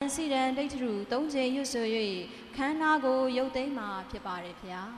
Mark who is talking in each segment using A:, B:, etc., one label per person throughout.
A: စီရန်ဒိတ်ထူ၃ချိန်ရွတ်ဆို၍ခန္ဓာကိုရုပ်သိမ်းမှာဖြစ်ပါတယ်ဗျာ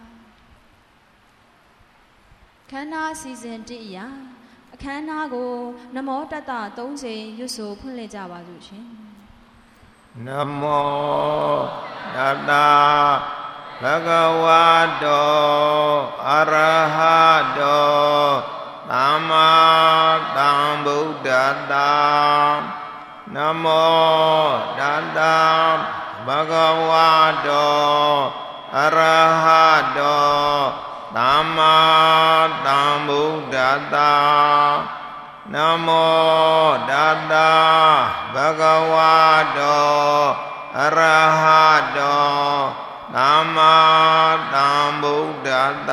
A: ခန္ဓာစီစဉ်တရာအခမ်းအနားကိုနမောတတ၃ချိန်ရွတ်ဆိုဖွင့်လှစ်ကြပါစို့ရှင်
B: နမောတတဘဂဝတောအရဟတောသမ္မာသမ္ဗုဒ္ဓတ္တနမောတတဘဂဝတောအရဟတောသမ္မာသမ္ဗုဒ္ဓတ္တနမောတတဘဂဝတောအရဟတောသမ္မာသမ္ဗုဒ္ဓတ္တ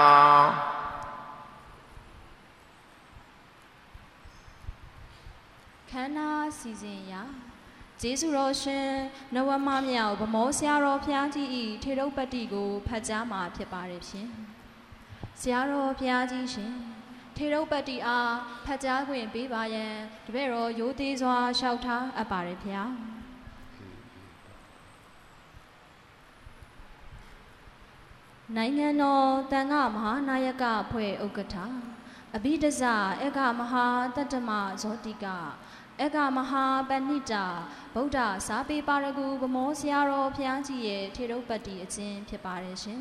A: ခန္ဓာစီစဉ်ရာကျေးဇူးတော်ရှင်နဝမမြောက်ဗမောဆရာတော်ဘုရားကြီး၏ထေရုပတ္တိကိုဖတ်ကြားမှာဖြစ်ပါတယ်ရှင်ဆရာတော်ဘုရားကြီးရှင်ထေရုပတ္တိအားဖတ်ကြားခွင့်ပေးပါရန်တပည့်တော်ရိုသေစွာလျှောက်ထားအပ်ပါတယ်ဗျာနိုင်ငံတော်တန်ခမဟာနာယကအဖွဲ့ဥက္ကဋ္ဌအဘိဓဇဧကမဟာတတ္တမဇောတိကဧကမဟာပဏိတာဗုဒ္ဓစာပေပါရဂူဗမောဆရာတော်ဘုရားကြီးရဲ့ထေရုပတ္တိအခြင်းဖြစ်ပါတယ်ရှင်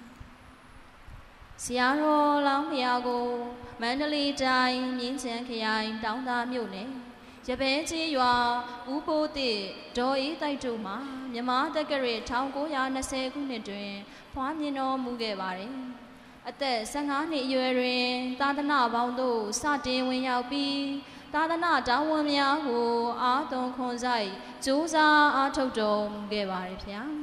A: ဆရာတော်လောင်းဖျားကိုမန္တလေးတိုင်းမြင်းချံခရိုင်တောင်သာမြို့နယ်ရပဲကြီးရွာဦးပိုးတိဒေါ်အေးတိုက်တို့မှာမြမတက္ကရာ1920ခုနှစ်တွင်ဖွားမြင်တော်မူခဲ့ပါတယ်အသက်15နှစ်အရွယ်တွင်သာသနာပေါင်းသို့စတင်ဝင်ရောက်ပြီးသာသနာတာဝန်များကိုအားသွန်ခွန်စိုက်ကြိုးစားအားထုတ်တော်မူခဲ့ပါတယ်ဗျာ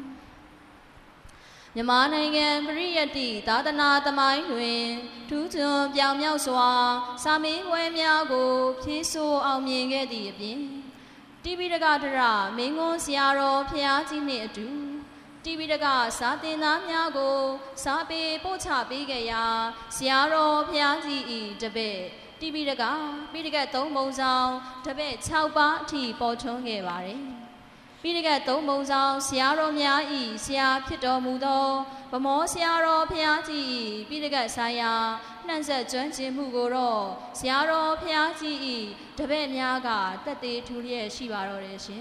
A: မြန်မာနိုင်ငံပရိယတ္တိသာသနာသမိုင်းတွင်ထူးချွန်ပြောင်မြောက်စွာစာမေးပွဲများကိုဖြေဆိုအောင်မြင်ခဲ့သည့်အပြင်တိပိဋကထရမင်းကွန်းဆရာတော်ဘုရားကြီးနှင့်အတူတိပိဋကစာသင်သားများကိုစာပေပို့ချပေးခဲ့ရာဆရာတော်ဘုရားကြီး၏တပည့်တိပိဋကပိဋက3ပုံဆောင်တပည့်6ပါးအထိပေါ်ထွန်းခဲ့ပါတယ်ပိဋက3ပုံဆောင်ဆရာတော်များ၏ဆရာဖြစ်တော်မူသောဗမောဆရာတော်ဘုရားကြီးပိဋကဆိုင်ရာနှံ့ဆက်ကျွမ်းကျင်မှုကိုတော့ဆရာတော်ဘုရားကြီး၏တပည့်များကတက်သေးထူလျက်ရှိပါတော့တယ်ရှင်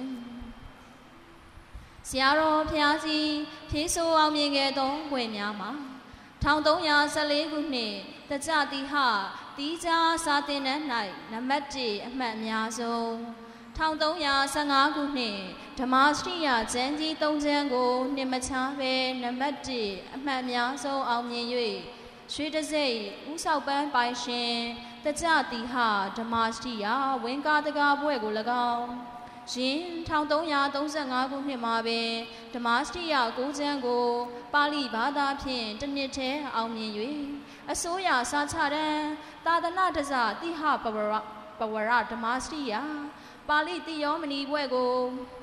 A: ဆရာတော်ဘုရားကြီးဖြေဆိုအောင်မြင်ခဲ့သောဘွယ်များမှာ1314ခုနှစ်တကြတိဟတီးခြားစာသင်တန်း၌နံပါတ်1အမှတ်အများဆုံး1315ခုနှစ်ဓမ္မစရိယကျမ်းကြီး3ကျမ်းကိုနှစ်မခြားပဲနံပါတ်1အမှတ်အများဆုံးအောင်မြင်၍ရွှေတစိမ့်ဥဆောက်ပန်းပိုင်ရှင်တကြတိဟဓမ္မစရိယဝင်ကာတကာဘွဲ့ကို၎င်းယင်း1335ခုနှစ်မှာပင်ဓမ္မစရိယ9ကျမ်းကိုပါဠိဘာသာဖြင့်တစ်နှစ်ထဲအောင်မြင်၍အစိုးရစာချတန်းသာသနာတဇတိဟပဝရဓမ္မစရိယပါဠိတိယောမဏီဘွဲ့ကို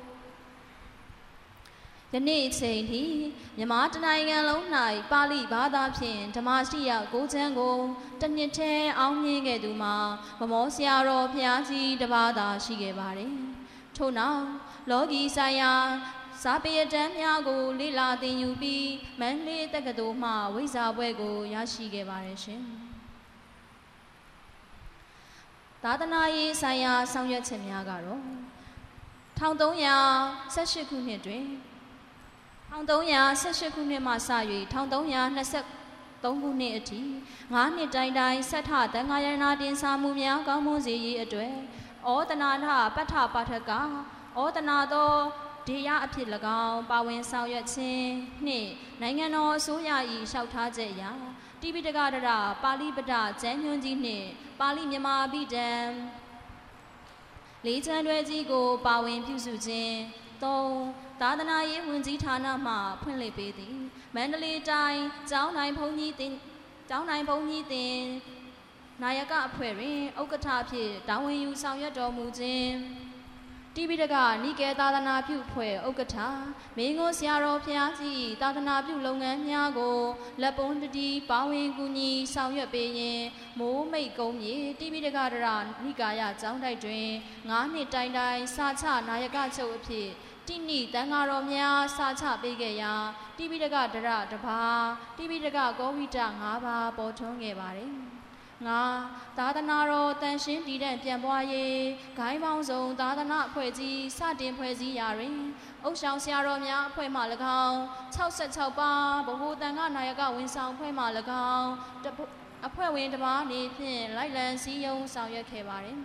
A: ယနေ့အချိန်ထိမြန်မာတနိုင်ငံလုံး၌ပါဠိဘာသာဖြင့်ဓမ္မစရိယ9ကျမ်းကိုတစ်နှစ်ထဲအောင်မြင်ခဲ့သူမှာဗမောဆရာတော်ဘုရားကြီးတစ်ပါးသာရှိခဲ့ပါတယ်ထို့နောက်လောကီဆိုင်ရာစာပေတန်းများကိုလေ့လာသင်ယူပြီးမန္တလေးတက္ကသိုလ်မှဝိဇ္ဇာဘွဲ့ကိုရရှိခဲ့ပါတယ်ရှင်သာသနာရေးဆိုင်ရာဆောင်ရွက်ချက်များကတော့1318ခုနှစ်တွင်1318ခုနှစ်မှစ၍1323ခုနှစ်အထိ9နှစ်တိုင်တိုင်ဆက်ထတန်ခါရဏတင်စာမှုများကောင်းမွန်စေရေးအတွက်ဩတနာထပဋ္ဌပါထကဩတနာသောဒေယအဖြစ်၎င်းပါဝင်ဆောင်ရွက်ခြင်းနှင့်နိုင်ငံတော်အစိုးရ၏လျှောက်ထားချက်အရတိပိဋကတရပါဠိပဒကျမ်းညွှန်းကြီးနှင့်ပါဠိမြန်မာအဘိဓမ္မာလေးချမ်းတွဲကြီးကိုပါဝင်ပြုစုခြင်း3သာသနာရေးဝန်ကြီးဌာနမှဖွင့်လှစ်ပေးသည်မန္တလေးတိုင်းကျောင်းတိုင်းဘုန်းကြီးတင်နာယကအဖွဲ့တွင်ဥက္ကဋ္ဌအဖြစ်တာဝန်ယူဆောင်ရွက်တော်မူခြင်းတိပိဋကနိကေသာသနာပြုဖွဲ့ဥက္ကဋ္ဌမင်းကိုဆရာတော်ဘုရားကြီးသာသနာပြုလုပ်ငန်းများကိုလက်ပွန်းတတိပါဝင်ကူညီဆောင်ရွက်ပေးရင်းမိုးမိတ်ကုန်းမြေတိပိဋကဒရနိကာယကျောင်းတိုက်တွင်9နှစ်တိုင်တိုင်စာချနာယကချုပ်အဖြစ်တိနိတန်ဃာတော်များစာချပေးခဲ့ရာတိပိဋကဒရတစ်ပါးတိပိဋကကောဝိတ5ပါးပေါ်ထွန်းခဲ့ပါတယ်ငါသာသနာတော်တန်ရှင်းတည်တဲ့ပြန်ပွားရေးဂိုင်းပေါင်းစုံသာသနာအဖွဲ့ကြီးစတင်ဖွဲ့စည်းရာတွင်အုပ်ဆောင်ဆရာတော်များအဖွဲ့မှ၎င်း66ပါးဗဟိုတန်ခါနာယကဝန်ဆောင်အဖွဲ့မှ၎င်းအဖွဲ့ဝင်တစ်ပါးနေဖြင့်လိုက်လံစည်းရုံးဆောင်ရွက်ခဲ့ပါတယ်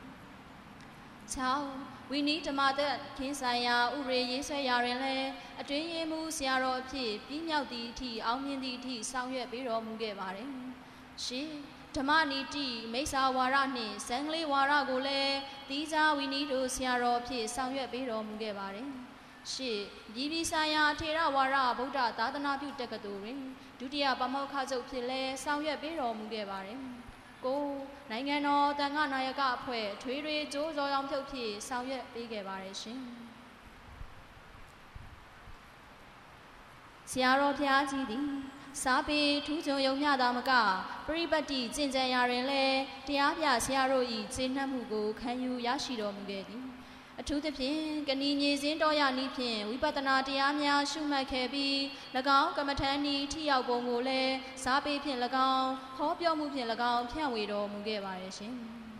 A: 6ဝီနီဓမ္မသက်ခင်းဆိုင်ရာဥရေရေးဆွဲရာတွင်လည်းအတွင်းရေးမှုဆရာတော်အဖြစ်ပြီးမြောက်သည့်အထိအောင်မြင်သည့်အထိဆောင်ရွက်ပေးတော်မူခဲ့ပါတယ်10ဓမ္မနီတိမိစ္ဆာဝါဒနှင့်စံကလေးဝါဒကိုလည်းတီးခြားဝီနီတို့ဆရာတော်အဖြစ်ဆောင်ရွက်ပေးတော်မူခဲ့ပါတယ်ပြည်ပြည်ဆိုင်ရာထေရဝါဒဗုဒ္ဓသာသနာပြုတက္ကသိုလ်တွင်ဒုတိယပါမောက္ခချုပ်ဖြစ်လဲဆောင်ရွက်ပေးတော်မူခဲ့ပါတယ်9နိုင်ငံတော်တန်ခါနာယကအဖွဲ့ထွေထွေကြိုးစော်ရောင်ဖြုတ်ဖြစ်ဆောင်ရွက်ပေးခဲ့ပါတယ်ရှင်ဆရာတော်ဘုရားကြီးသည်စာပေထူးချွန်ယုံမြတာမကပရိပတ်တိကျင့်ကြံရာတွင်လည်းတရားပြဆရာတို့၏ခြေနှက်မှုကိုခံယူရရှိတော်မူခဲ့သည်အထူးသဖြင့်ကဏီညေစင်းတော်ရနည်းဖြင့်ဝိပဿနာတရားများရှုမှတ်ခဲ့ပြီး၎င်းကမ္မထန်ဤထိရောက်ပုံကိုလည်းစာပေဖြင့်၎င်းဟောပြောမှုဖြင့်၎င်းဖြန့်ဝေတော်မူခဲ့ပါရဲ့ရှင်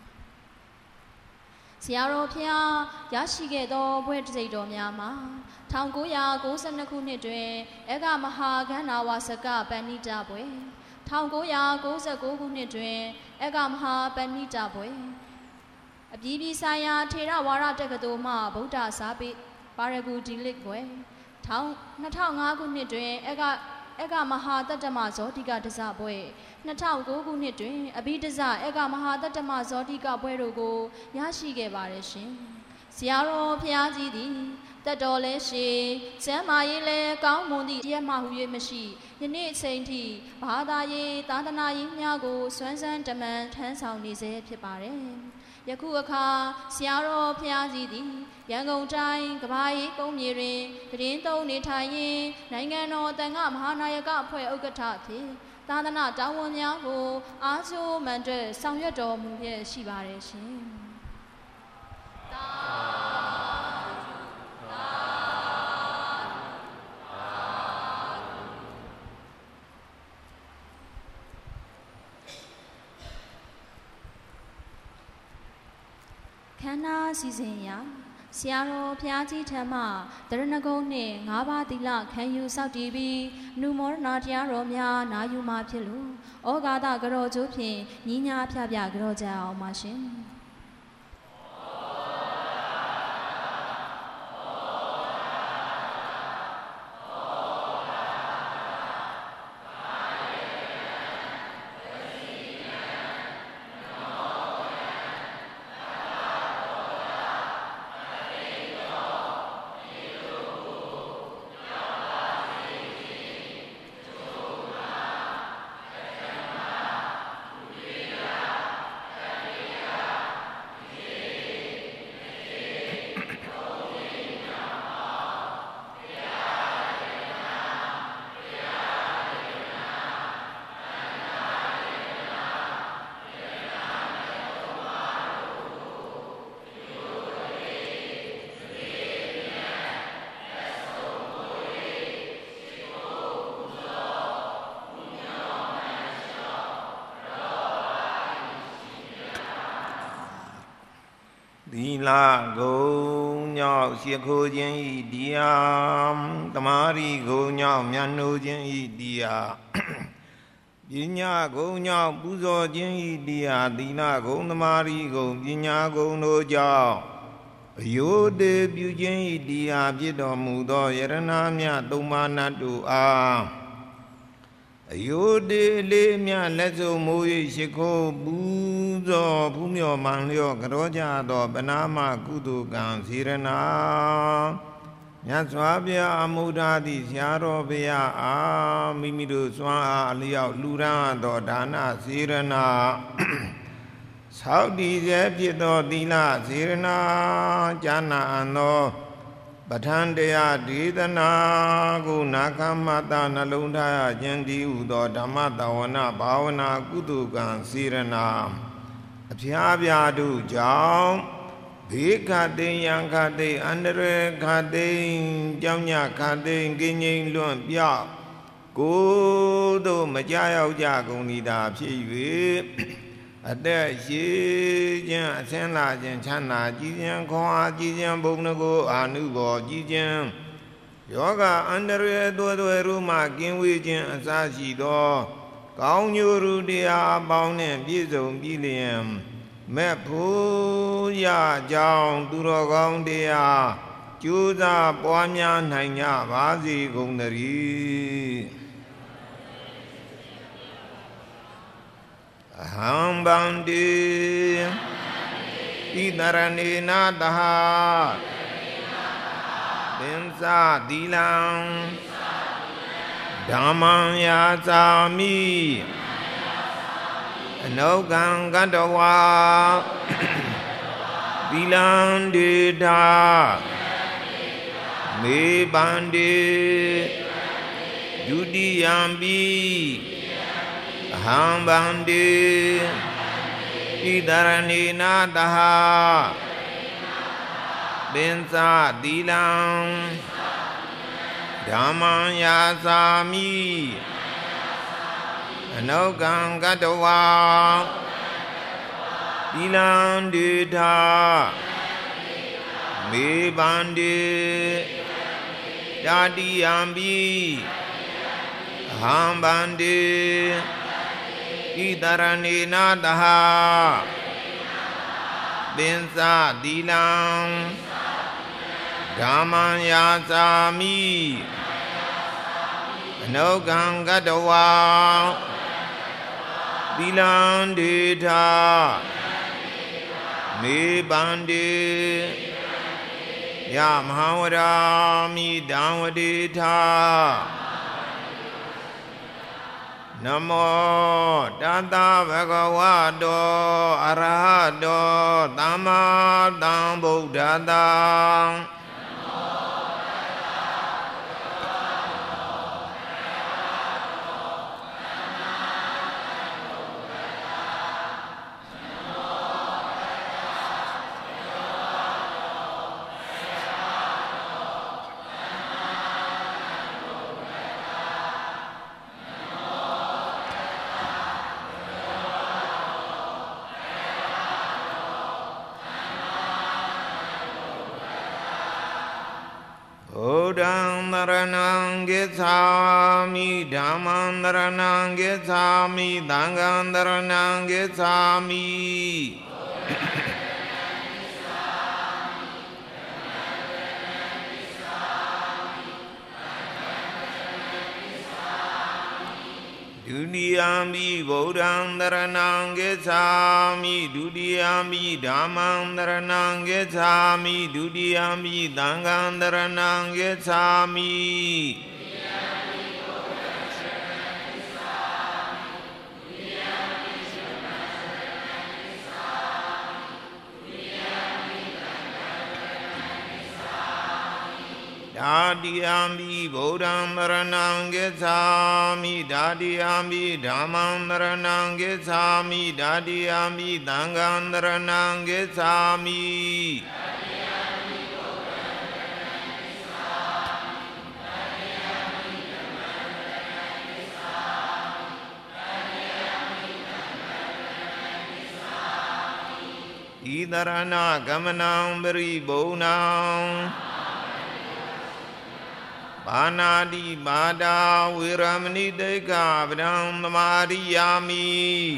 A: ဆရာတော်ဖျားရရှိခဲ့သောဘွဲ့တစိတ်တော်များမှာ1992ခုနှစ်တွင်အေကမဟာကန္နာဝါစကပဏိတဘွဲ့1999ခုနှစ်တွင်အေကမဟာပဏိတဘွဲ့အပြည်ပြည်ဆိုင်ရာထေရဝါဒတက္ကသိုလ်မှဗုဒ္ဓစာပေပါရဂူဒီလစ်ဘွဲ့2005ခုနှစ်တွင်အေကမဟာတတ္တမဇောတိကဒဇဘွဲ့2009ခုနှစ်တွင်အဘိဓဇအေကမဟာတတ္တမဇောတိကဘွဲ့တို့ကိုရရှိခဲ့ပါတယ်ရှင်ဆရာတော်ဘုရားကြီးသည်တတ်တော်လဲရှိကျမ်းမာရေးလဲကောင်းမွန်သည့်တရားမှဟူ၍မရှိယနေ့အချိန်ထိဘာသာရေးသာသနာရေးများကိုစွမ်းစမ်းတမန်ထမ်းဆောင်နေစေဖြစ်ပါတယ်ယခုအခါဆရာတော်ဘုရားကြီးသည်ရန်ကုန်တိုင်းကဘာရေးကုန်းမြေတွင်တရင်သုံးနေထိုင်ရင်းနိုင်ငံတော်တန်ခါမဟာနာယကအဖွဲ့ဥက္ကဋ္ဌဖြစ်သာသနာတာဝန်များကိုအားကျိုးမှန်တဲ့ဆောင်ရွက်တော်မူခဲ့ရှိပါတယ်ရှင်ခန္ဓာစီစဉ်ရာဆရာတော်ဘုရားကြီးထံမှတရဏဂုံနှင့်5ပါးသီလခံယူစောင့်တည်ပြီးနုမောဒနာတရားတော်များနာယူမှာဖြစ်လို့ဩဃာတကရောကျိုးဖြင့်ညီညာဖျပြကရောကြအောင်ပါရှင်သီလဂုဏ်ကြောင့်ရှိခိုးခြင်းဤတရားသမာဓိဂုဏ်ကြောင့်မြတ်နိုးခြင်းဤတရားပညာဂုဏ်ကြောင့်ပူဇော်ခြင်းဤတရားသီလဂုဏ်သမာဓိဂုဏ်ပညာဂုဏ်တို့ကြောင့်အယုဒ္ဓပြုခြင်းဤတရားဖြစ်တော်မူသောယရဏမြတ်သုံးပါးနတ်တို့အားအယုဒ္ဓလေးမြတ်လက်စုံမိုး၍ရှိခိုးပူဇော်ဖူးမြော်မှန်လျော့ကြောကြသောပနာမကုသိုလ်ကံစေရနာမြတ်စွာဘုရားအမှုဒ္ဒသည့်ဆရာတော်ဘုရားအားမိမိတို့စွမ်းအားအလျောက်လှူဒါန်းသောဒါနစေရနာသောက်တည်စေဖြစ်သောသီလစေရနာဉာဏ်အံသောပဋ္ဌာန်းတရားဒေသနာကိုနာခမတနှလုံးထားခြင်းတည်းဟူသောဓမ္မတဝနာဘာဝနာကုသိုလ်ကံစေရနာအဖျားပြတို့ကြောင့်
B: Bế khá tinh yang khá tinh Anh rê khá tinh Trong nhà khá tinh Kinh nhìn luôn biểu Cố tô mà cha yêu cha Cùng đi đạp chế về Ở đây chế chân Sen là chân chăn là Chí chân khoa Chí chân bốc nô cô À nữ bò chí chân Yoga anh rê đua đua rù mà Kinh vi chân xa xì đo Cao như rù địa Bao nền bí dòng bí liềm Mẹ phú ya chào tu rô gong địa Chú ra bó nhàn hành nhà bá gì cùng nà rí Hằng bằng đi Đi tarani na taha Bên xa đi lang Dhammang ya sa mi Nâu càng gắt hoa Đi lan đi đà Mê bàn đi Dụ đi yam bi Hằng bàn đi Đi tarani na taha Bên xa đi lang Dhammang ya sa mi Nâu càng gắt hoa Đi lan đi đà Mê bàn đi Đà đi yam bi Hằng bàn đi Đi tarani na taha Bên xa đi lang Dhammang ya sa mi Nâu càng gắt hoa Đi lan đi đà Mê bàn đi Ya Mahawara mi Dhamvadi tha Namo Tata Bhagavato Arahato Tamma Sambuddhassa Buddhang Dharanang Gecchami Dhammang Dharanang Gecchami Sanghang Dharanang Gecchami Dudiyambi Buddhang Dharanang Gecchami Dudiyambi Dhammang Dharanang Gecchami Dudiyambi Sanghang Dharanang Gecchami Dadiyambi Buddhang Dharanang Gecchami Dadiyambi Dhammang Dharanang Gecchami Dadiyambi Sanghang Dharanang Gecchami Idarana Gamanang Bari Bonang Banadi Bada Viramani Deka Vidam Mariyami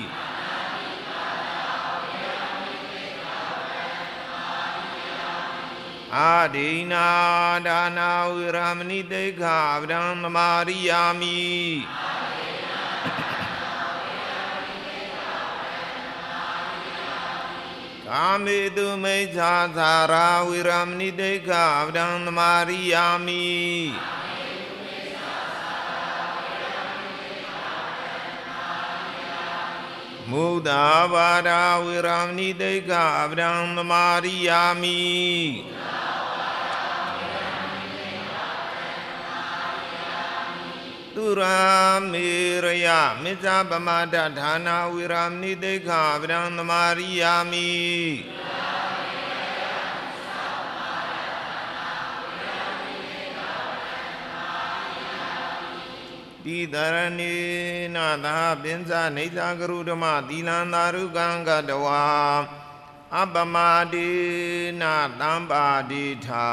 B: Adina Dana Viramani Deka Vidam Mariyami Kamidu Meja Zara Viramani Deka Vidam Mariyami Muda Vada Viramani Deka Vidam Mariyami Dura Miraya Misa Bamada Dhana Viramani Deka Vidam Mariyami တိတရဏေနာသာပိဉ္စနေသာကရုဓမ္မသီလံသာရုကံကတဝါအပမတိနာတံပါတိထာ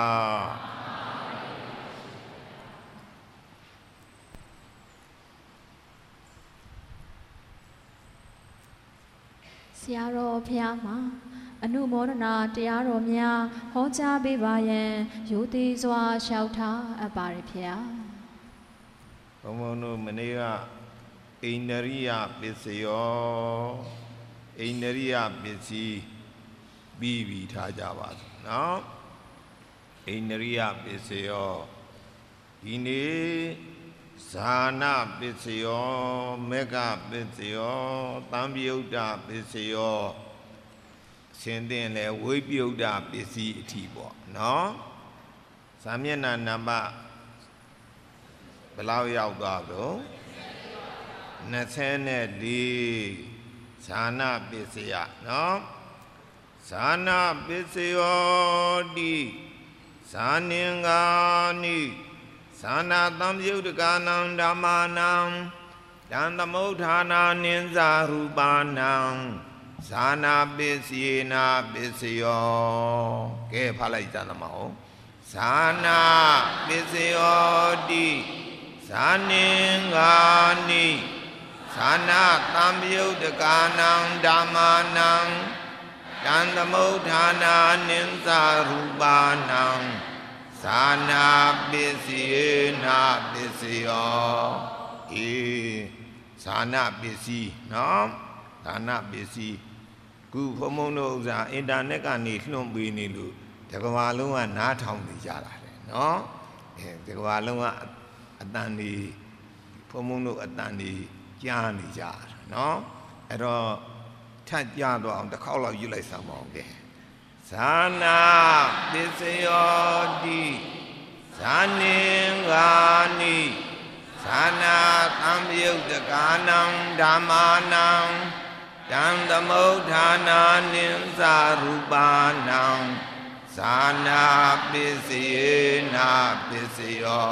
A: ဆရာတော်ဘုရားမှာအနုမောဒနာတရားတော်များဟောကြားပေးပါရန်ရိုသေစွာလျှောက်ထားအပ်ပါတယ်ဖေဟာ
B: ဘုံဘုံတို့မနေ့ကအိန္ဒရိယပစ္စယောအိန္ဒရိယပစ္စည်းပြီးထားကြပါစို့နော်အိန္ဒရိယပစ္စယောဒီနေ့ဇာနာပစ္စယောမေဃပစ္စယောသံပြုတ်တာပစ္စယောဆင်းတင်လဲဝိပယုတ်တာပစ္စည်းအထီးပေါ့နော်ဇာမျက်နှာနံပါတ်ဘယ်လောက်ရောက်သွားလို့24ဇာနာပစ္စယနော်ဇာနာပစ္စယောတိဇာနင်္ဂာနိဇာနာသံယုတ်တကာနံဓမ္မာနံတံသမုဋ္ဌာနာနိဇာရူပါနံဇာနာပစ္စယေနာပစ္စယောကဲဖတ်လိုက်ကြသမောဇာနာပစ္စယောတိဇာနင်္ဂာနိဇာနာသံယုတ်တကာနံဓမ္မာနံတံသမုဋ္ဌာနာနိဇာရူပါနံဇာနာပစ္စယေနာပစ္စယောဇာနာပစ္စည်းနော်ဇာနာပစ္စည်းခုဘုံဘုံတို့ဥစ္စာအင်တာနက်ကနေလွှင့်ပေးနေလို့တကဘာလုံးကနားထောင်နေကြတာလေနော်တကဘာလုံးကအတန်ဒီဘုံဘုံတို့အတန်ဒီကြားနေကြတာနော်အဲ့တော့ထပ်ကြတော့အောင်တစ်ခေါက်လောက်ယူလိုက်စမ်းပါဦးကဲဇာနာပစ္စယောတိဇာနင်္ဂာနိဇာနာသံယုတ်တကာနံဓမ္မာနံတံသမုဋ္ဌာနာနိဇာရူပါနံဇာနာပစ္စယေနာပစ္စယော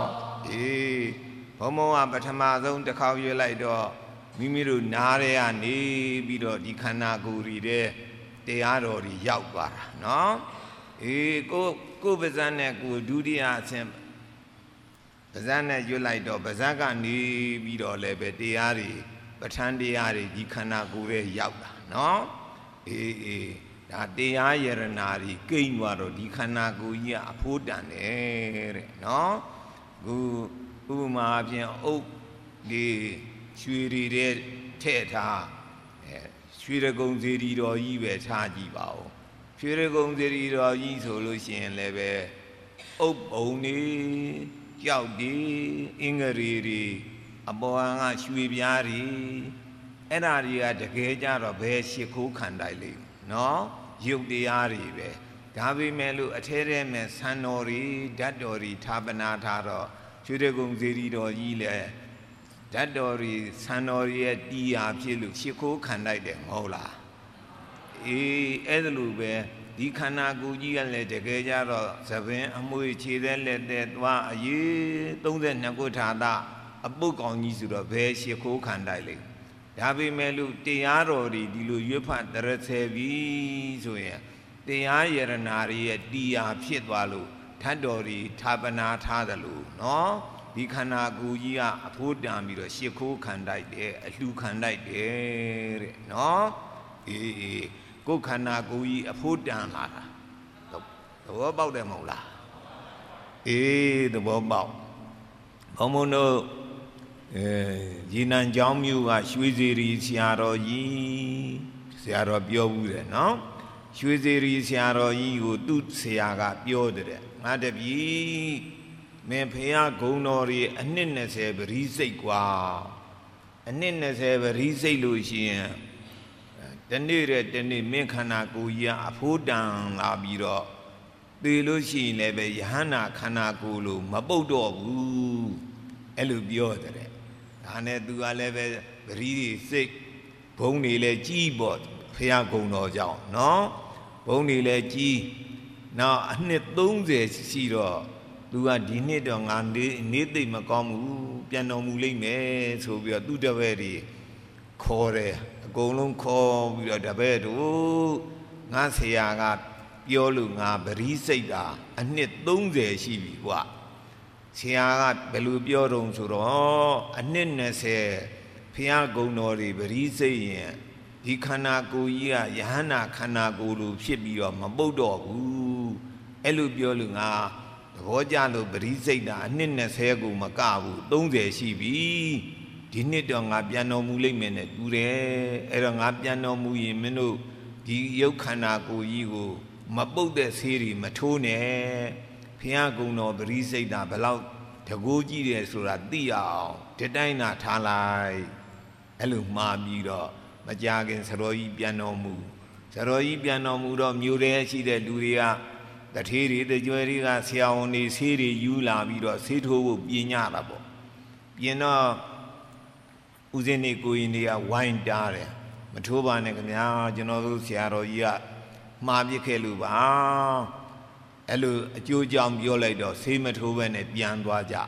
B: ဘုံဘုံကပထမဆုံးတစ်ခေါက်ရွေးလိုက်တော့မိမိတို့နားရဲကနေပြီးတော့ဒီခန္ဓာကိုယ်ကြီးတဲ့တရားတော်ကြီးရောက်သွားတာနော်ကိုပါဇက်နဲ့ကိုဒုတိယအဆင့်ပါဇက်နဲ့ရွတ်လိုက်တော့ပါဇက်ကနေပြီးတော့လည်းပဲတရားတွေပဋ္ဌာန်းတရားတွေဒီခန္ဓာကိုယ်ရဲ့ရောက်တာနော်ဒါတရားယရနာတွေကိန်းသွားတော့ဒီခန္ဓာကိုယ်ကြီးကအဖိုးတန်တယ်တဲ့နော်ခုဥပမာအပြင်အုပ်ဒီရွှေတွေတဲ့ထဲ့ထားရွှေရကုံစေတီတော်ကြီးပဲထားကြည့်ပါဦးရွှေရကုံစေတီတော်ကြီးဆိုလို့ရှိရင်လည်းပဲအုပ်ပုံနေကြောက်ဒီအင်္ဂရီတွေအပေါ်ကရွှေပြားတွေအဲ့ဒါတွေကတကယ်ကြတော့ဘယ်ရှ िख ိုးခံတိုက်လိမ့်နော်ရုပ်တရားတွေပဲဒါပေမဲ့လို့အထဲထဲမဲ့ဆံတော်တွေဓာတ်တော်တွေဌာပနာထားတော့ရွှေရကုံစေတီတော်ကြီးလည်းဓာတ်တော်တွေဆံတော်ရဲ့တီးရာဖြစ်လို့ရှ िख ိုးခံတိုက်တယ်မဟုတ်လားအဲ့ဒါလိုပဲဒီခန္ဓာကိုယ်ကြီးကလည်းတကယ်ကြတော့သပင်အမွေခြေသက်လက်သက်သွားအရေး32ခုထာတာအပုတ်ကောင်ကြီးဆိုတော့ဘယ်ရှ िख ိုးခံတိုက်လိမ့်ဒါပေမဲ့လို့တရားတော်တွေဒီလိုရွတ်ဖတ်တရဆယ်ပြီဆိုရင်တရားယရနာတွေရဲ့တီးရာဖြစ်သွားလို့ဓာတ်တော်တွေဌာပနာထားတယ်လို့နော်ဒီခန္ဓာကိုယ်ကြီးကအဖိုးတန်ပြီးတော့ရှ िख ိုးခံတိုက်တယ်အလှခံတိုက်တယ်တဲ့နော်ကိုယ်ခန္ဓာကိုယ်ကြီးအဖိုးတန်လာတာသဘောပေါက်တယ်မဟုတ်လားသဘောပေါက်ဘုံဘုံတို့ရေနံကျောင်းမြို့ကရွှေစေရီဆရာတော်ကြီးဆရာတော်ပြောဘူးတယ်နော်ရွှေစေရီဆရာတော်ကြီးကိုသူ့ဆရာကပြောတယ်ငါတပည့်မင်းဖះဂုံတော်တွေအနှစ်20ပရိစိတ်กว่าအနှစ်20ပရိစိတ်လို့ရှိရင်တနေ့တဲ့တနေ့မင်းခန္ဓာကိုယ်ကြီးအဖိုးတန်လာပြီးတော့သေလို့ရှိရင်လည်းပဲယဟန္တာခန္ဓာကိုယ်လို့မပုတ်တော့ဘူးအဲ့လိုပြောတယ်ဒါနဲ့သူကလည်းပဲပရိစိတ်ဘုံတွေလည်းကြီးပေါ့ဖះဂုံတော်ကြောင့်နော်ဘုံတွေလည်းကြီးနောက်အနှစ်30ရှိတော့သူကဒီနှစ်တော့ငါနေသိမကောင်းဘူးပြန်တော်မူလိမ့်မယ်ဆိုပြီးတော့သူတပည့်တွေခေါ်တယ်အကုန်လုံးခေါ်ပြီးတော့တပည့်တို့ငါဆရာကပြောလို့ငါပရိစိတ်တာအနှစ်30ရှိပြီကွာဆရာကဘယ်လိုပြောတုံးဆိုတော့အနှစ်20ဖျားကုံတော်တွေပရိစိတ်ရင်ဒီခန္ဓာကိုယ်ကြီးကယဟန္တာခန္ဓာကိုယ်လိုဖြစ်ပြီးတော့မပုတ်တော့ဘူးအဲ့လိုပြောလို့ငါသဘောကျလို့ပရိစိတ်တာအနှစ်20ကိုမကဘူး30ရှိပြီဒီနှစ်တော့ငါပြန်တော်မူလိမ့်မယ်နဲ့တူတယ်အဲ့တော့ငါပြန်တော်မူရင်မင်းတို့ဒီရုပ်ခန္ဓာကိုယ်ကြီးကိုမပုတ်တဲ့ဆေးတွေမထိုးနဲ့ဖျားကုံတော်ပရိစိတ်တာဘလောက်တကိုးကြည့်တယ်ဆိုတာသိအောင်ဒီတိုင်းသာထားလိုက်အဲ့လိုမှားပြီးတော့မကြခင်ဆရောကြီးပြန်တော်မူဆရောကြီးပြန်တော်မူတော့မြို့ထဲရှိတဲ့လူတွေကတထေးတွေတကြွယ်တွေကဆရာဝန်တွေဆေးတွေယူလာပြီးတော့ဆေးထိုးဖို့ပြင်ညတာပေါ့ပြင်တော့ဦးဇင်းနေကိုရင်တွေကဝိုင်းတားတယ်မထိုးပါနဲ့ခင်ဗျာကျွန်တော်တို့ဆရာတော်ကြီးကမှားပြစ်ခဲ့လို့ပါအဲ့လိုအကျိုးကြောင့်ပြောလိုက်တော့ဆေးမထိုးဘဲနဲ့ပြန်သွားကြ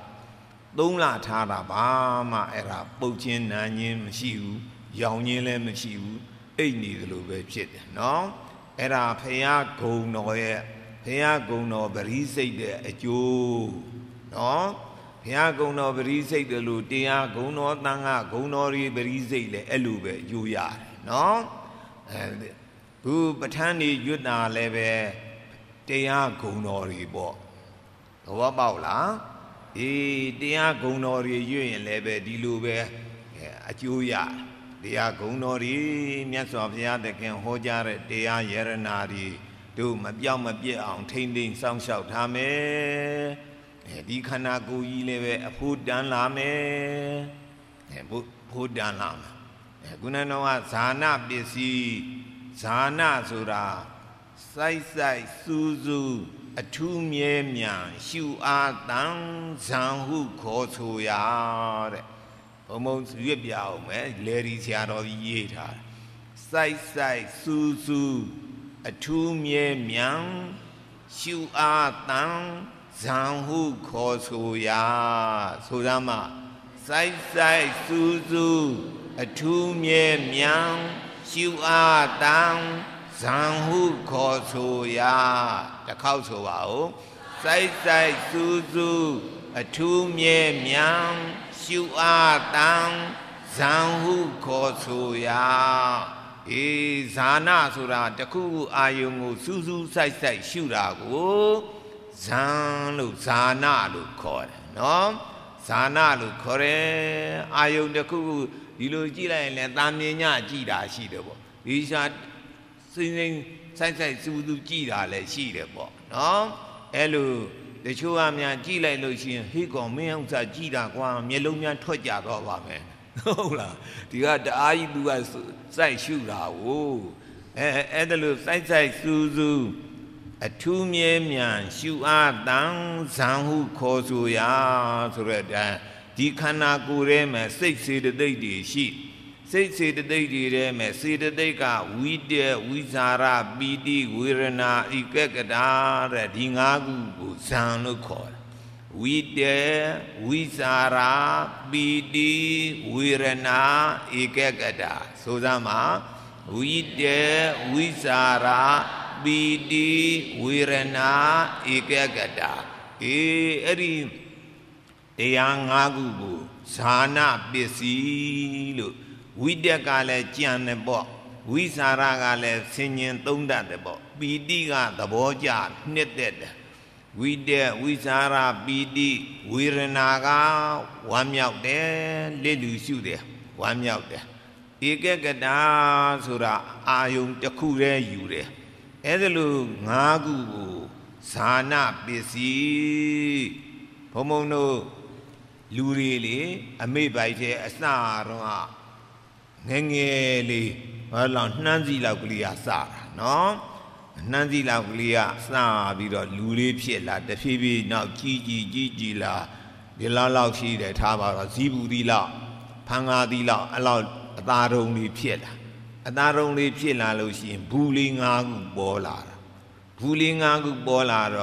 B: 3လထားတာပါမှအဲ့ဒါပုတ်ချင်းနန်းချင်းမရှိဘူးရောင်ချင်းလည်းမရှိဘူးအိတ်နေသလိုပဲဖြစ်တယ်နော်အဲ့ဒါဖရာဂုံတော်ရဲ့ဖရာဂုံတော်ပရိစိတ်တဲ့အကျိုးနော်ဘုရားဂုဏ်တော်ပရိစိတ်တယ်လို့တရားဂုဏ်တော်သံဃာဂုဏ်တော်တွေပရိစိတ်လည်းအဲ့လိုပဲအကျိုးရတယ်နော်ခုပဋ္ဌာန်းတွေရွတ်တာလည်းပဲတရားဂုဏ်တော်တွေပေါ့သဘောပေါက်လားအေးတရားဂုဏ်တော်တွေရွတ်ရင်လည်းပဲဒီလိုပဲအကျိုးရတရားဂုဏ်တော်တွေမြတ်စွာဘုရားသခင်ဟောကြားတဲ့တရားယရနာတွေတို့မပြောင်းမပြတ်အောင်ထိမ့်သိမ့်စောင့်ရှောက်ထားမယ်ဒီခန္ဓာကိုယ်ကြီးလည်းပဲအဖို့တန်းလာမယ်ဖို့တန်းလာမယ်ခုနကတော့ဇာနာပစ္စည်းဇာနာဆိုတာစိုက်စူးစူးအထူးမြဲမြံရှုအားတန်ဇံဟုခေါ်ဆိုရတဲ့ဘုံဘုံရွတ်ပြအောင်မယ်လေဒီဆရာတော်ကြီးရေးထားစိုက်စူးစူးအထူးမြဲမြံရှုအားတန်ဇံဟုခေါ်ဆိုရာဆိုရမှစိုက်စူးစူးအထူးမြဲမြံရှုအားတန်ဇံဟုခေါ်ဆိုရာတစ်ခေါက်ဆိုပါဦးစိုက်စူးစူးအထူးမြဲမြံရှုအားတန်ဇံဟုခေါ်ဆိုရာအေးဇာနာဆိုတာတခုအာယုံကိုစူးစူးစိုက်ရှုတာကိုဇံလို့ဇာနာလို့ခေါ်တယ်နော်ဇာနာလို့ခေါ်တယ်အာယုံတစ်ခုဒီလိုကြည့်လိုက်ရင်လည်းတာမြင်ညကြည့်တာရှိတယ်ပေါ့ဒီရှာစိမ့်စိုက်စူးစူးကြည့်တာလည်းရှိတယ်ပေါ့နော်အဲ့လိုတချို့အများကြည့်လိုက်လို့ရှိရင်ဟေ့ကောင်မင်းဥစ္စာကြည့်တာကွာမျက်လုံးများထွက်ကြတော့ပါမယ်ဟုတ်လားဒီကတအားကြီးသူကစိုက်ရှုတာကိုအဲ့ဒါလို့စိုက်စူးစူးအထူးမြဲမြံရှုအားတန်ဇံဟုခေါ်ဆိုရာဆိုတဲ့ဒီခန္ဓာကိုယ်ထဲမှာစိတ်စေတသိက်တွေရှိစိတ်စေတသိက်တွေထဲမှာစေတသိက်ကဝိတ္တဝိဇာရပီတိဝေရဏဧကကတာတဲ့ဒီ၅ခုကိုဇံလို့ခေါ်တယ်ဝိတ္တဝိဇာရပီတိဝေရဏဧကကတာဆိုသမှာဝိတ္တဝိဇာရပီတိဝေရဏဧကကတာအဲ့ဒီတရား၅ခုကိုဇာနာပစ္စည်းလို့ဝိတ္တကလည်းကြံတယ်ပေါ့ဝိဇာရကလည်းဆင်ញင်သုံးတတ်တယ်ပေါ့ပီတိကသဘောကျနှစ်သက်တယ်ဝိတ္တဝိဇာရပီတိဝေရဏကဝမ်းမြောက်တယ်လက်လူရှုတယ်ဝမ်းမြောက်တယ်ဧကကတာဆိုတာအာယုံတစ်ခုတည်းယူတယ်အဲ့ဒါလို့၅ခုကိုဇာနာပစ္စည်းဘုံဘုံတို့လူတွေလေအမေပိုက်တဲ့အစတော့ငငယ်လေးဘာလို့နှမ်းစီလောက်ကလေးကစတာနော်နှမ်းစီလောက်ကလေးကစပြီးတော့လူလေးဖြစ်လာတဖြည်းဖြည်းနောက်ကြီးလာဒီလောက်ရှိတယ်ထားပါတော့ဇီးဘူးသီးလောက်ဖန်ငါသီးလောက်အဲ့လောက်အသားတုံးလေးဖြစ်လာအသားတုံးလေးဖြစ်လာလို့ရှိရင်ဘူးလေး၅ခုပေါ်လာတာဘူးလေး၅ခုပေါ်လာတော့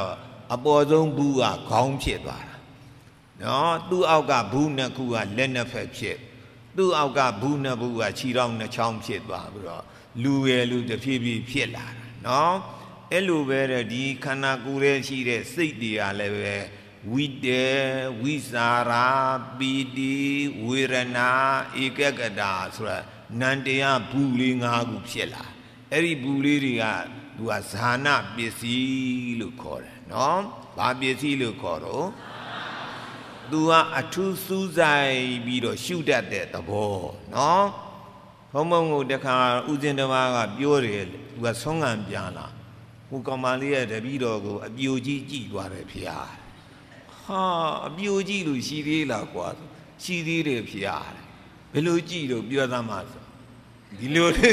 B: အပေါ်ဆုံးဘူးကခေါင်းဖြစ်သွားတာနော်သူ့အောက်ကဘူးနှစ်ခုကလက်နှစ်ဖက်ဖြစ်သူ့အောက်ကဘူးနှစ်ဘူးကခြေထောက်နှစ်ချောင်းဖြစ်သွားပြီးတော့လူရယ်လူတဖြည်းဖြည်းဖြစ်လာတာနော်အဲ့လိုပဲတဲ့ဒီခန္ဓာကိုယ်ရဲ့ရှိတဲ့စိတ်တွေကလည်းပဲဝိတေဝိစာရာပီတိဝေရဏဧကကတာဆိုတာနန္တရားဘူးလေး၅ခုဖြစ်လာအဲ့ဒီဘူးလေးတွေကသူကဇာနာပစ္စည်းလို့ခေါ်တယ်နော်ဘာပစ္စည်းလို့ခေါ်တော့သူကအထူးစူးစိုက်ပြီးတော့ရှုတတ်တဲ့သဘောနော်ဘုံဘုံကိုတခါဥစဉ်တစ်ပါးကပြောတယ်သူကဆုံးငံပြန်လာဟိုကောင်မလေးရဲ့တပည့်တော်ကိုအပြိုကြီးကြည့်သွားတယ်ဖေဟာအပြိုကြီးလို့ရှိသေးလားကွာရှိသေးတယ်ဖေဟာဘယ်လိုကြည့်တော့ပြောသားမှဆိုဒီလိုလေး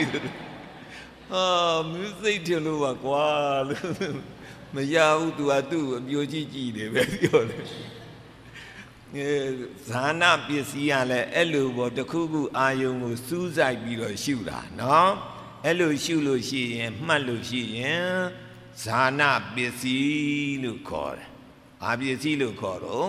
B: မင်းစိတ်ထင်လို့ပါကွာလို့မရဘူးသူကသူ့အပြိုကြီးကြည့်တယ်ပဲပြောတယ်ဇာနာပစ္စည်းကလည်းအဲ့လိုပေါ့တခုခုအာယုံကိုစူးစိုက်ပြီးတော့ရှုတာနော်အဲ့လိုရှုလို့ရှိရင်မှတ်လို့ရှိရင်ဇာနာပစ္စည်းလို့ခေါ်တယ်ဘာပစ္စည်းလို့ခေါ်တော့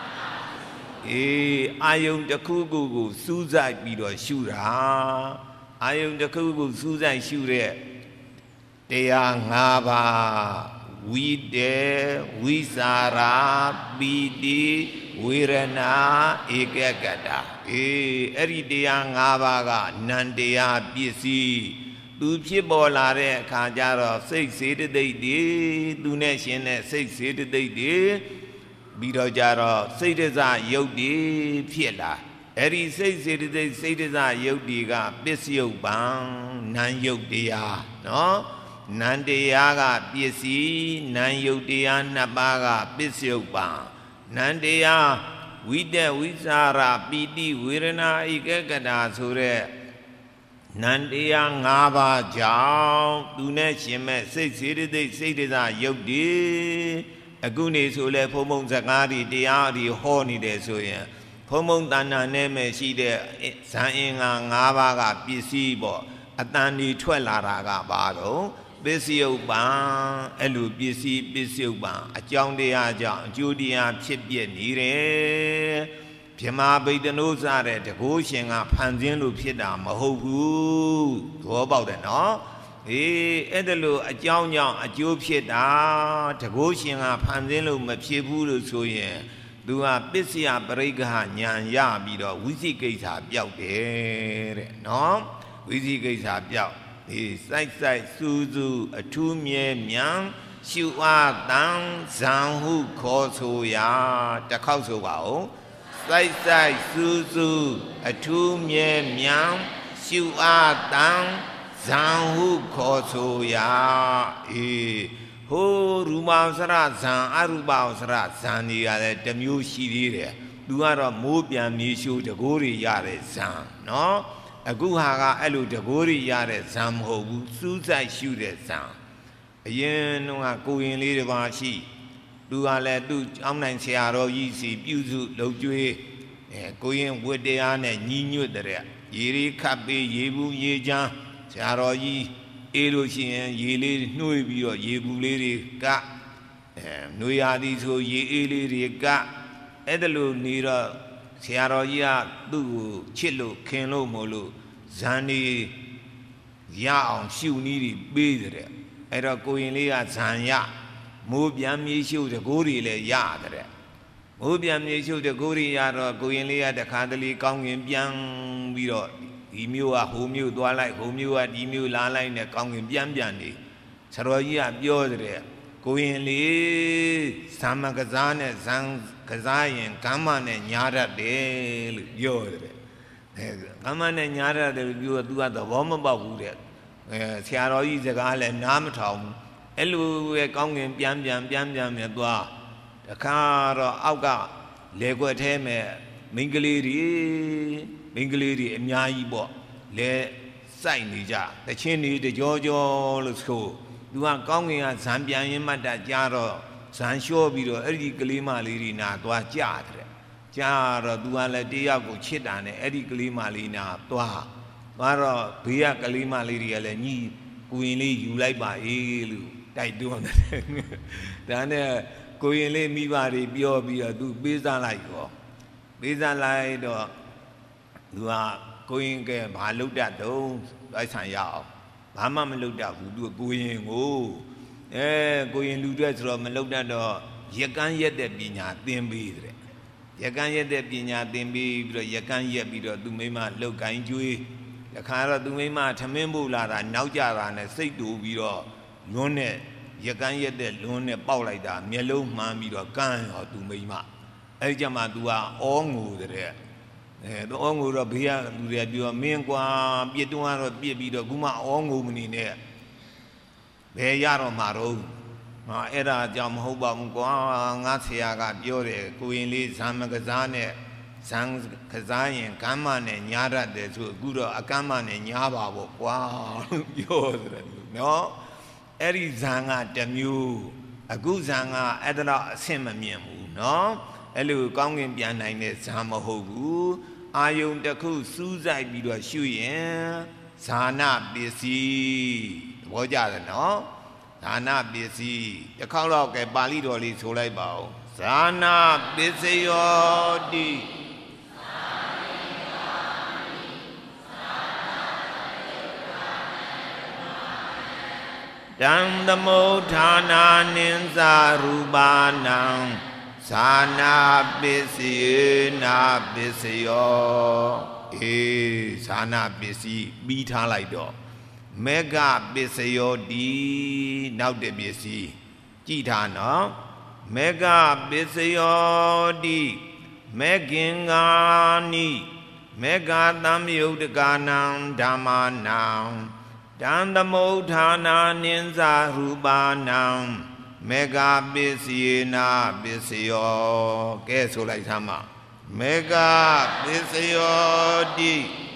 B: အာယုံတခုခုကိုစူးစိုက်ပြီးတော့ရှုတာအာယုံတခုခုစူးစိုက်ရှုတဲ့တရား၅ပါးဝိတေဝိစာရာပီတိဝေရဏဧကကတာအဲ့ဒီတရား၅ပါးကနန္တရားပစ္စည်းသူဖြစ်ပေါ်လာတဲ့အခါကျတော့စိတ်စေတသိက်တွေသူနဲ့ရှင်တဲ့စိတ်စေတသိက်တွေပြီးတော့ကြတော့စိတ်တစရုပ်တွေဖြစ်လာအဲ့ဒီစိတ်စေတသိက်စိတ်တစရုပ်တွေကပစ္စယုတ်ပံနာမ်ယုတ်တရားနော်နန္တရားကပစ္စည်းနံယုတ်တရားနှစ်ပါးကပစ္စယုတ်ပံနန္တရားဝိတဝိစာရပီတိဝေရဏဧကကတာဆိုတဲ့နန္တရား၅ပါးကြောင့်သူနဲ့ရှင်မဲ့စိတ်စေတသိက်စိတ်တစရုပ်တွေအခုနေဆိုလဲဖုံဖုံစကားတွေတရားတွေဟောနေတယ်ဆိုရင်ဖုံဖုံတဏ္ဍာနဲ့မဲ့ရှိတဲ့ဇန်အင်္ဂါ၅ပါးကပစ္စည်းပေါ့အတန်ဒီထွက်လာတာကဘာတော့ပစ္စယုတ်ပံအဲ့လိုပစ္စည်းပစ္စယုတ်ပံအကြောင်းတရားကြောင့်အကျိုးတရားဖြစ်ပြနေတယ်ဗြဟ္မာဗိတ္တနုစတဲ့တကုရှင်ကဖန်ဆင်းလို့ဖြစ်တာမဟုတ်ဘူးသဘောပေါက်တယ်နော်အဲ့ဒါလို့အကြောင်းကြောင့်အကျိုးဖြစ်တာတကုရှင်ကဖန်ဆင်းလို့မဖြစ်ဘူးလို့ဆိုရင်သူကပစ္စယပရိက္ခဉာဏ်ရပြီးတော့ဝိသိကိစ္စပျောက်တယ်တဲ့နော်ဝိသိကိစ္စပျောက်စိုက်စိုက်စူးစူးအထူးမြဲမြံရှုအားတန်ဇံဟုခေါ်ဆိုရာတစ်ခေါက်ဆိုပါဦးစိုက်စိုက်စူးစူးအထူးမြဲမြံရှုအားတန်ဇံဟုခေါ်ဆိုရာဟိုရူပဝဆရဇံအရူပဝဆရဇံတွေကလည်းတစ်မျိုးရှိသေးတယ်သူကတော့မိုးပြန်မြေရှိုးတကိုးတွေရတဲ့ဇံနော်အခုဟာကအဲ့လိုတကိုးရီရတဲ့ဇံမဟုတ်ဘူးစူးစိုက်ရှုတဲ့ဇံအရင်တော့ကိုရင်လေးတစ်ပါးရှိသူကလည်းသူ့အောင်းနိုင်ဆရာတော်ကြီးစီပြုစုလုပ်ကျွေးကိုရင်ဝတ်တရားနဲ့ညီညွတ်တဲ့ရေရီခပ်ပေးရေဘူးရေချမ်းဆရာတော်ကြီးအေးလို့ရှိရင်ရေလေးနှွေးပြီးတော့ရေဘူးလေးတွေကနှွေရသည်ဆိုရေအေးလေးတွေကအဲ့ဒါလို့နေတော့ဆရာတော်ကြီးကသူ့ကိုချစ်လို့ခင်လို့မို့လို့ဇန်ဒီရအောင်ရှုနည်းတွေပေးတဲ့အဲ့တော့ကိုရင်လေးကဇန်ရမိုးပြန်မြေရှုတကိုးတွေလည်းရတဲ့မိုးပြန်မြေရှုတကိုးတွေရတော့ကိုရင်လေးကတခါတလေကောင်းကင်ပြန်ပြီးတော့ဒီမျိုးကဟိုမျိုးသွားလိုက်ဟိုမျိုးကဒီမျိုးလာလိုက်နဲ့ကောင်းကင်ပြန်နေဆရာတော်ကြီးကပြောတဲ့ကိုရင်လေးဇာမကစားနဲ့ဇန်ကစားရင်ကမ္မနဲ့ညားတတ်တယ်လို့ပြောတယ်ကမ္မနဲ့ညားတတ်တယ်လို့ပြောသူကသဘောမပေါက်ဘူးတဲ့ဆရာတော်ကြီးစကားလည်းနားမထောင်ဘူးအဲ့လိုပဲကောင်းကင်ပြန်မြတ်သွားတခါတော့အောက်ကလေကွက်ထဲမဲ့မိန်းကလေးတွေအများကြီးပေါ့လဲစိုက်နေကြတချင်းတွေတကြောလို့ဆိုသူကကောင်းကင်ကဇံပြန်ရင်မှတ်တာကြားတော့ဇံလျှောပြီးတော့အဲ့ဒီကလေးမလေးတွေနာသွားကြတယ်ကြားတော့သူကလည်းတယောက်ကိုချစ်တာနဲ့အဲ့ဒီကလေးမလေးနာသွားတော့ဘေးကကလေးမလေးတွေကလည်းညီကိုရင်လေးယူလိုက်ပါအေးလို့တိုက်တွန်းတယ်ဒါနဲ့ကိုရင်လေးမိဘတွေပြောပြီးတော့သူပေးစားလိုက်ရောပေးစားလိုက်တော့သူကကိုရင်ကဘာလုပ်တတ်တုံးပိုက်ဆံရအောင်ဘာမှမလုပ်တတ်ဘူးသူကကိုရင်ကိုကိုရင်လူတွေဆိုတော့မလုပ်တတ်တော့ရကန်းရက်တဲ့ပညာသင်ပေးတယ်ရကန်းရက်တဲ့ပညာသင်ပေးပြီးတော့ရကန်းရက်ပြီးတော့သူမိမလှုပ်ကိုင်းကျွေးတခါတော့သူမိမထမင်းပို့လာတာနောက်ကြတာနဲ့စိတ်တူပြီးတော့လွန်းနဲ့ရကန်းရက်တဲ့လွန်းနဲ့ပေါက်လိုက်တာမျက်လုံးမှန်းပြီးတော့ကန်းရောသူမိမအဲ့ကြမှာ तू ကအောငိုတဲ့သူအောငိုတော့ဘေးကလူတွေပြောမင်းကွာပြစ်တွန်းကတော့ပြစ်ပြီးတော့ခုမှအောငိုမနေနဲ့ဘယ်ရတော့မှာတော့အဲ့ဒါကြောင့်မဟုတ်ပါဘူးကွာငါဆရာကပြောတယ်ကိုရင်လေးဇံမကစားနဲ့ဇံကစားရင်ကမ်းမနဲ့ညားရတယ်ဆိုအခုတော့အကမ်းမနဲ့ညားပါပေါ့ကွာပြောတယ်နော်အဲ့ဒီဇံကတစ်မျိုးအခုဇံကအဲ့ဒါတော့အဆင့်မမြင်ဘူးနော်အဲ့လိုကောင်းကင်ပြန်နိုင်တဲ့ဇံမဟုတ်ဘူးအာယုံတစ်ခုစူးစိုက်ပြီးတော့ရှုရင်ဇာနာပစ္စည်းသဘောကျတယ်နော်ဇာနာပစ္စည်းတစ်ခေါက်တော့ကဲပါဠိတော်လေးဆိုလိုက်ပါဦးဇာနာပစ္စယောတိတံသမုဋ္ဌာနာနိဉ္စရူပါဏံဇာနာပစ္စယေနာပစ္စယောဇာနာပစ္စည်းပြီးထားလိုက်တော့မေဃပစ္စယောတိနောက်တဲ့ပစ္စည်းကြည်ထားနော်မေဃပစ္စယောတိမေခင်္ဂာနိမေဃသမ္ယုတ်တကာနံဓမ္မာနံတံသမုဋ္ဌာနာနိဉ္စရူပါဏံမေဃပစ္စယေနာပစ္စယောကဲဆိုလိုက်သမှာမေဃပစ္စယောတိ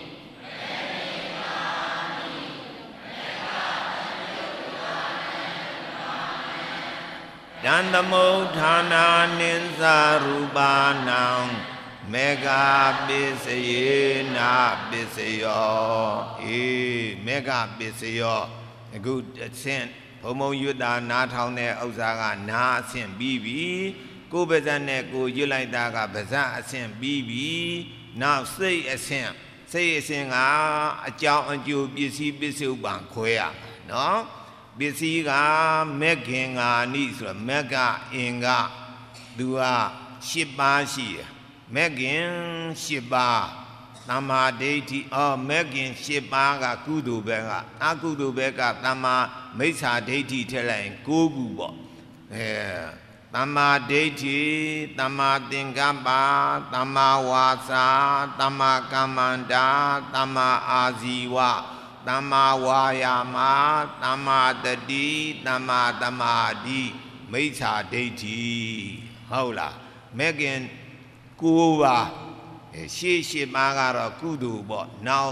B: တံသမုဋ္ဌာနာနိဉ္စရူပါဏံမေဃပစ္စယေနာပစ္စယောမေဃပစ္စယောအခုအဆင့်ဘုံဘုံရွတ်တာနားထောင်တဲ့ဥစ္စာကနားအဆင့်ပြီးပြီကိုယ်ပါဇက်နဲ့ကိုရွတ်လိုက်တာကပါဇက်အဆင့်ပြီးပြီနောက်စိတ်အဆင့်ကအကြောင်းအကျိုးပစ္စည်းပစ္စုပန်ခွဲရနော်ပစ္စည်းကမေခင်္ဂာနိဆိုတော့မေဃအင်္ဂသူက10ပါးရှိတယ်မေခင်10ပါးသမ္မာဒိဋ္ဌိမေခင်10ပါးကကုသိုလ်ဘက်ကအကုသိုလ်ဘက်ကသမ္မာမိစ္ဆာဒိဋ္ဌိထည့်လိုက်ရင်9ခုပေါ့သမ္မာဒိဋ္ဌိသမ္မာသင်္ကပ္ပသမ္မာဝါစာသမ္မာကမ္မန္တာသမ္မာအာဇီဝသမ္မာဝါယာမသမ္မာတတိသမ္မာသမာဓိမိစ္ဆာဒိဋ္ဌိဟုတ်လားမေခင်9ပါးရှေ့ပါးကတော့ကုသိုလ်ပေါ့နောက်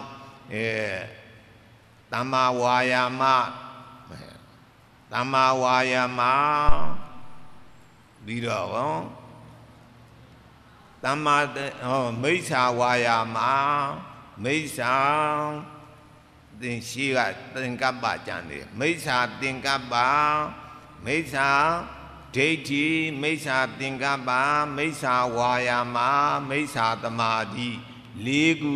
B: သမ္မာဝါယာမပြီးတော့သမ္မာမိစ္ဆာဝါယာမမိစ္ဆာသင်ရှိကသင်္ကပ္ပကြံတယ်မိစ္ဆာသင်္ကပ္ပမိစ္ဆာဒိဋ္ဌိမိစ္ဆာသင်္ကပ္ပမိစ္ဆာဝါယာမမိစ္ဆာသမာဓိ၄ခု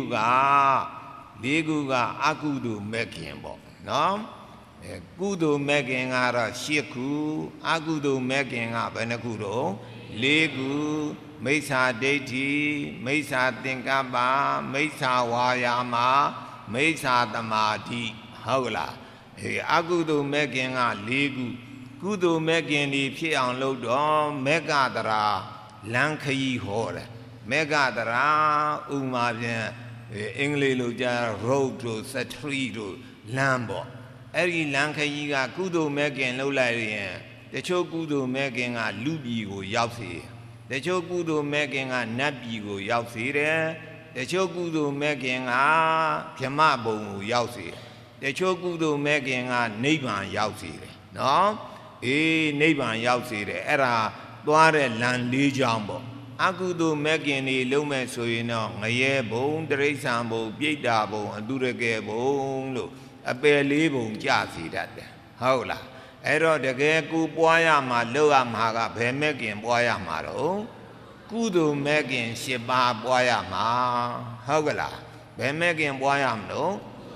B: ကအကုသိုလ်မဲ့ခင်ပေါ့နော်ကုသိုလ်မဲ့ခင်ကတော့8ခုအကုသိုလ်မဲ့ခင်ကဘယ်နှခုတော့4ခုမိစ္ဆာဒိဋ္ဌိမိစ္ဆာသင်္ကပ္ပမိစ္ဆာဝါယာမမိစ္ဆာသမာဓိဟုတ်လားအကုသိုလ်မဲ့ခင်က4ခုကုသိုလ်မဲ့ခင်ဒီဖြစ်အောင်လုပ်တော့မေဃတရာလမ်းခရီးဟောတယ်မေဃတရာဥမာဖြင့်အင်္ဂလိပ်လိုကြား road တို့ street တို့လမ်းပေါ့အဲ့ဒီလမ်းခရီးကကုသိုလ်မဲ့ခင်လှုပ်လိုက်ရင်တချို့ကုသိုလ်မဲ့ခင်ကလူပြည်ကိုရောက်စေတချို့ကုသိုလ်မဲ့ခင်ကနတ်ပြည်ကိုရောက်စေတယ်တချို့ကုသိုလ်မဲ့ခင်ကဗြဟ္မဘုံကိုရောက်စေတချို့ကုသိုလ်မဲ့ခင်ကနိဗ္ဗာန်ရောက်စေတယ်နော်နိဗ္ဗာန်ရောက်စေတယ်အဲ့ဒါသွားတဲ့လမ်း၄ချောင်းပေါ့အကုသိုလ်မဲ့ခင်တွေလုံးမဲ့ဆိုရင်တော့ငရဲဘုံတိရစ္ဆာန်ဘုံပြိတ္တာဘုံအတုရကေဘုံလို့အပယ်၄ဘုံကြစီတတ်တယ်ဟုတ်လားအဲ့တော့တကယ်ကူပွားရမှာလောက်ရမှာကဘယ်မဲ့ခင်ပွားရမှာတော့ကုသိုလ်မဲ့ခင်10ပါးပွားရမှာဟုတ်ကလားဘယ်မဲ့ခင်ပွားရမလို့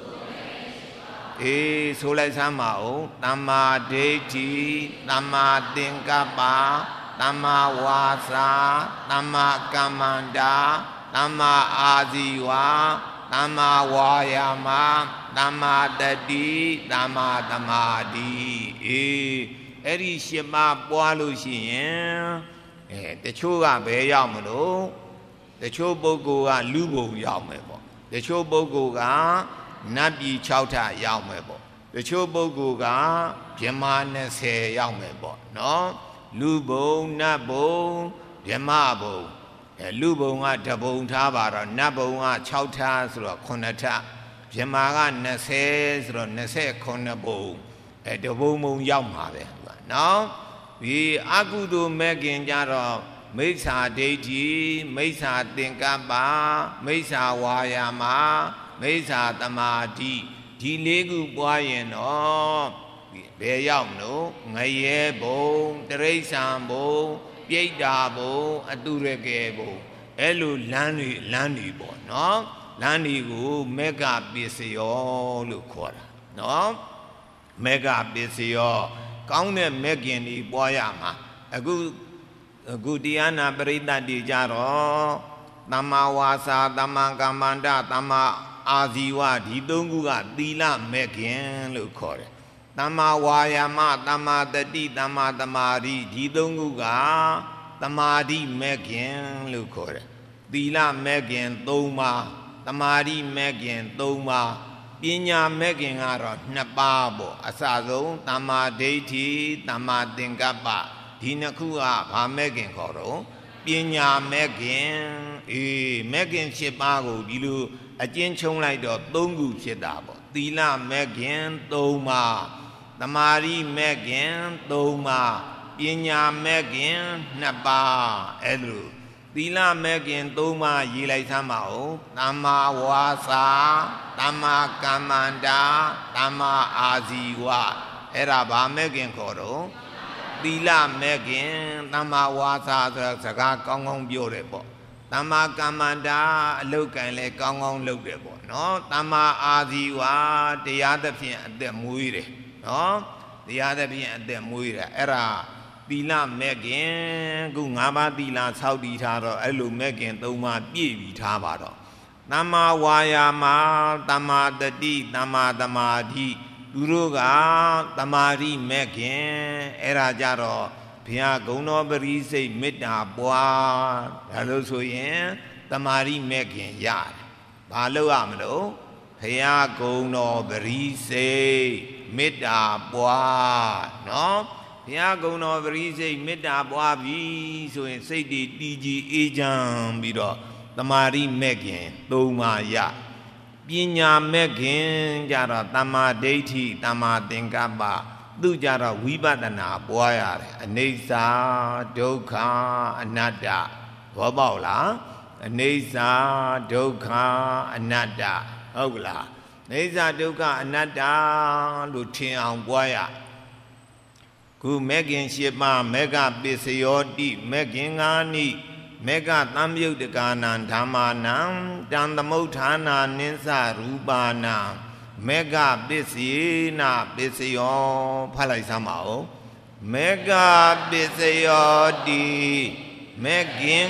B: ဆိုလိုက်စမ်းပါဦးသမ္မာဒိဋ္ဌိသမ္မာသင်္ကပ္ပသမ္မာဝါစာသမ္မာကမ္မန္တာသမ္မာအာဇီဝသမ္မာဝါယာမသမ္မာတတိသမ္မာသမာဓိအဲ့ဒီ10ပါးပွားလို့ရှိရင်တချို့ကဘယ်ရောက်မလို့တချို့ပုဂ္ဂိုလ်ကလူဘုံရောက်မယ်ပေါ့တချို့ပုဂ္ဂိုလ်ကနတ်ပြည်6ထပ်ရောက်မယ်ပေါ့တချို့ပုဂ္ဂိုလ်ကဗြဟ္မာ20ရောက်မယ်ပေါ့နော်လူဘုံနတ်ဘုံဗြဟ္မာဘုံလူဘုံကတဘုံထားပါတော့နတ်ဘုံက6ထပ်ဆိုတော့9ထပ်ဗြဟ္မာက20ဆိုတော့29ဘုံတဘုံဘုံရောက်မှာပဲနော်ဒီအကုသိုလ်မဲ့ခင်ကြတော့မိစ္ဆာဒိဋ္ဌိမိစ္ဆာသင်္ကပ္ပမိစ္ဆာဝါယာမမိစ္ဆာသမာဓိဒီ4ခုပွားရင်တော့ဘယ်ရောက်မလို့ငရဲဘုံတရိစ္ဆာန်ဘုံပြိတ္တာဘုံအတုရကေဘုံအဲ့လိုလမ်းတွေပေါ့နော်လမ်းတွေကိုမေဃပစ္စယောလို့ခေါ်တာနော်မေဃပစ္စယောကောင်းတဲ့မေခင်တွေပွားရမှာအခုတရားနာပရိသတ်တွေကြတော့သမ္မာဝါစာသမ္မာကမ္မန္တသမ္မာအာဇီဝဒီ3ခုကသီလမေခင်လို့ခေါ်တယ်သမ္မာဝါယာမသမ္မာတတိသမ္မာသမာဓိဒီ3ခုကသမာဓိမေခင်လို့ခေါ်တယ်သီလမေခင်3ပါးသမာဓိမေခင်3ပါးပညာမဲ့ခင်ကတော့2ပါးပေါ့အစဆုံးသမ္မာဒိဋ္ဌိသမ္မာသင်္ကပ္ပဒီနှစ်ခုကဘာမဲ့ခင်ခေါ်တော့ပညာမဲ့ခင်မဲ့ခင်7ပါးကိုဒီလိုအကျဉ်းချုံလိုက်တော့3ခုဖြစ်တာပေါ့သီလမဲ့ခင်3ပါးသမာဓိမဲ့ခင်3ပါးပညာမဲ့ခင်2ပါးအဲ့လိုသီလမဲ့ခင်3ပါးရေးလိုက်သမ်းပါဦးသမ္မာဝါစာသမ္မာကမ္မန္တာသမ္မာအာဇီဝအဲ့ဒါဗာမဲ့ခင်ခေါ်တော့သီလမဲ့ခင်သမ္မာဝါစာဆိုစကားကောင်းကောင်းပြောတယ်ပေါ့သမ္မာကမ္မန္တာအလုတ်ကံလဲကောင်းကောင်းလုပ်တယ်ပေါ့နော်သမ္မာအာဇီဝတရားသဖြင့်အသက်မွေးတယ်နော်တရားသဖြင့်အသက်မွေးတယ်အဲ့ဒါသီလမဲ့ခင်ခု5ပါးသီလဆောက်တည်ထားတော့အဲ့လိုမဲ့ခင်3ပါးပြည့်ပြီးထားပါတော့သမ္မာဝါယာမသမ္မာတတိသမ္မာသမာဓိသူတို့ကသမာဓိမဲ့ခင်အဲ့ဒါကြတော့ဘုရားဂုဏတော်ပရိစိတ်မေတ္တာပွားဒါလို့ဆိုရင်သမာဓိမဲ့ခင်ရတယ်ဘာလို့ရမလို့ဘုရားဂုဏတော်ပရိစိတ်မေတ္တာပွားနော်ဘုရားဂုဏတော်ပရိစိတ်မေတ္တာပွားပြီဆိုရင်စိတ်တည်တည်ကြည်အေးချမ်းပြီးတော့သမာဓိမဲ့ခင်3ပါးရပညာမဲ့ခင်ကြတော့သမ္မာဒိဋ္ဌိသမ္မာသင်္ကပ္ပသူကြတော့ဝိပဿနာပွားရတယ်အနိစ္စဒုက္ခအနတ္တဘောပေါက်လားအနိစ္စဒုက္ခအနတ္တဟုတ်ကလားအနိစ္စဒုက္ခအနတ္တလို့ထင်အောင်ပွားရခုမေခင်7ပါးမေဃပစ္စယောတိမေခင်5နိမေဃသံယုတ်တကာနံဓမ္မာနံတံသမုဋ္ဌာနာနိစ္စရူပါနံမေဃပစ္စယေနပစ္စယောဖတ်လိုက်စမ်းပါဦးမေဃပစ္စယောတိမေခင်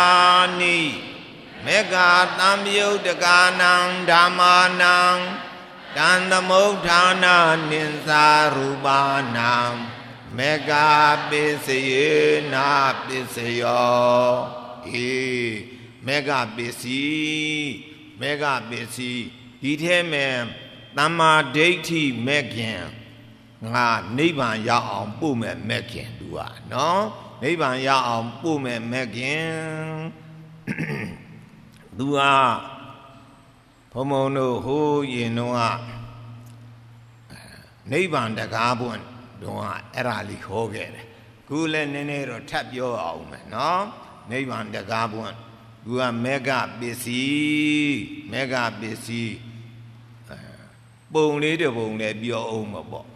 B: 5နိမေဃသံယုတ်တကာနံဓမ္မာနံတံသမုဋ္ဌာနာနိစ္စရူပါနံမေဃပစ္စယေနပစ္စယောမေဃပစ္စည်းမေဃပစ္စည်းဒီထဲမှာသမ္မာဒိဋ္ဌိမဲ့ခင်ငါနိဗ္ဗာန်ရောက်အောင်ပို့မဲ့မဲ့ခင်သူကနော်နိဗ္ဗာန်ရောက်အောင်ပို့မဲ့မဲ့ခင်သူကဘုံဘုံတို့ဟိုးရင်တော့နိဗ္ဗာန်တကားပွင့်တော့အဲ့ဒါလေးဟောခဲ့တယ်ခုလည်းနည်းနည်းတော့ထပ်ပြောအောင်မယ်နော်နိဗ္ဗာန်တကားပွင့်သူကမေဃပစ္စည်းမေဃပစ္စည်းပုံလေးတစ်ပုံလည်းပြောအောင်မပေါ့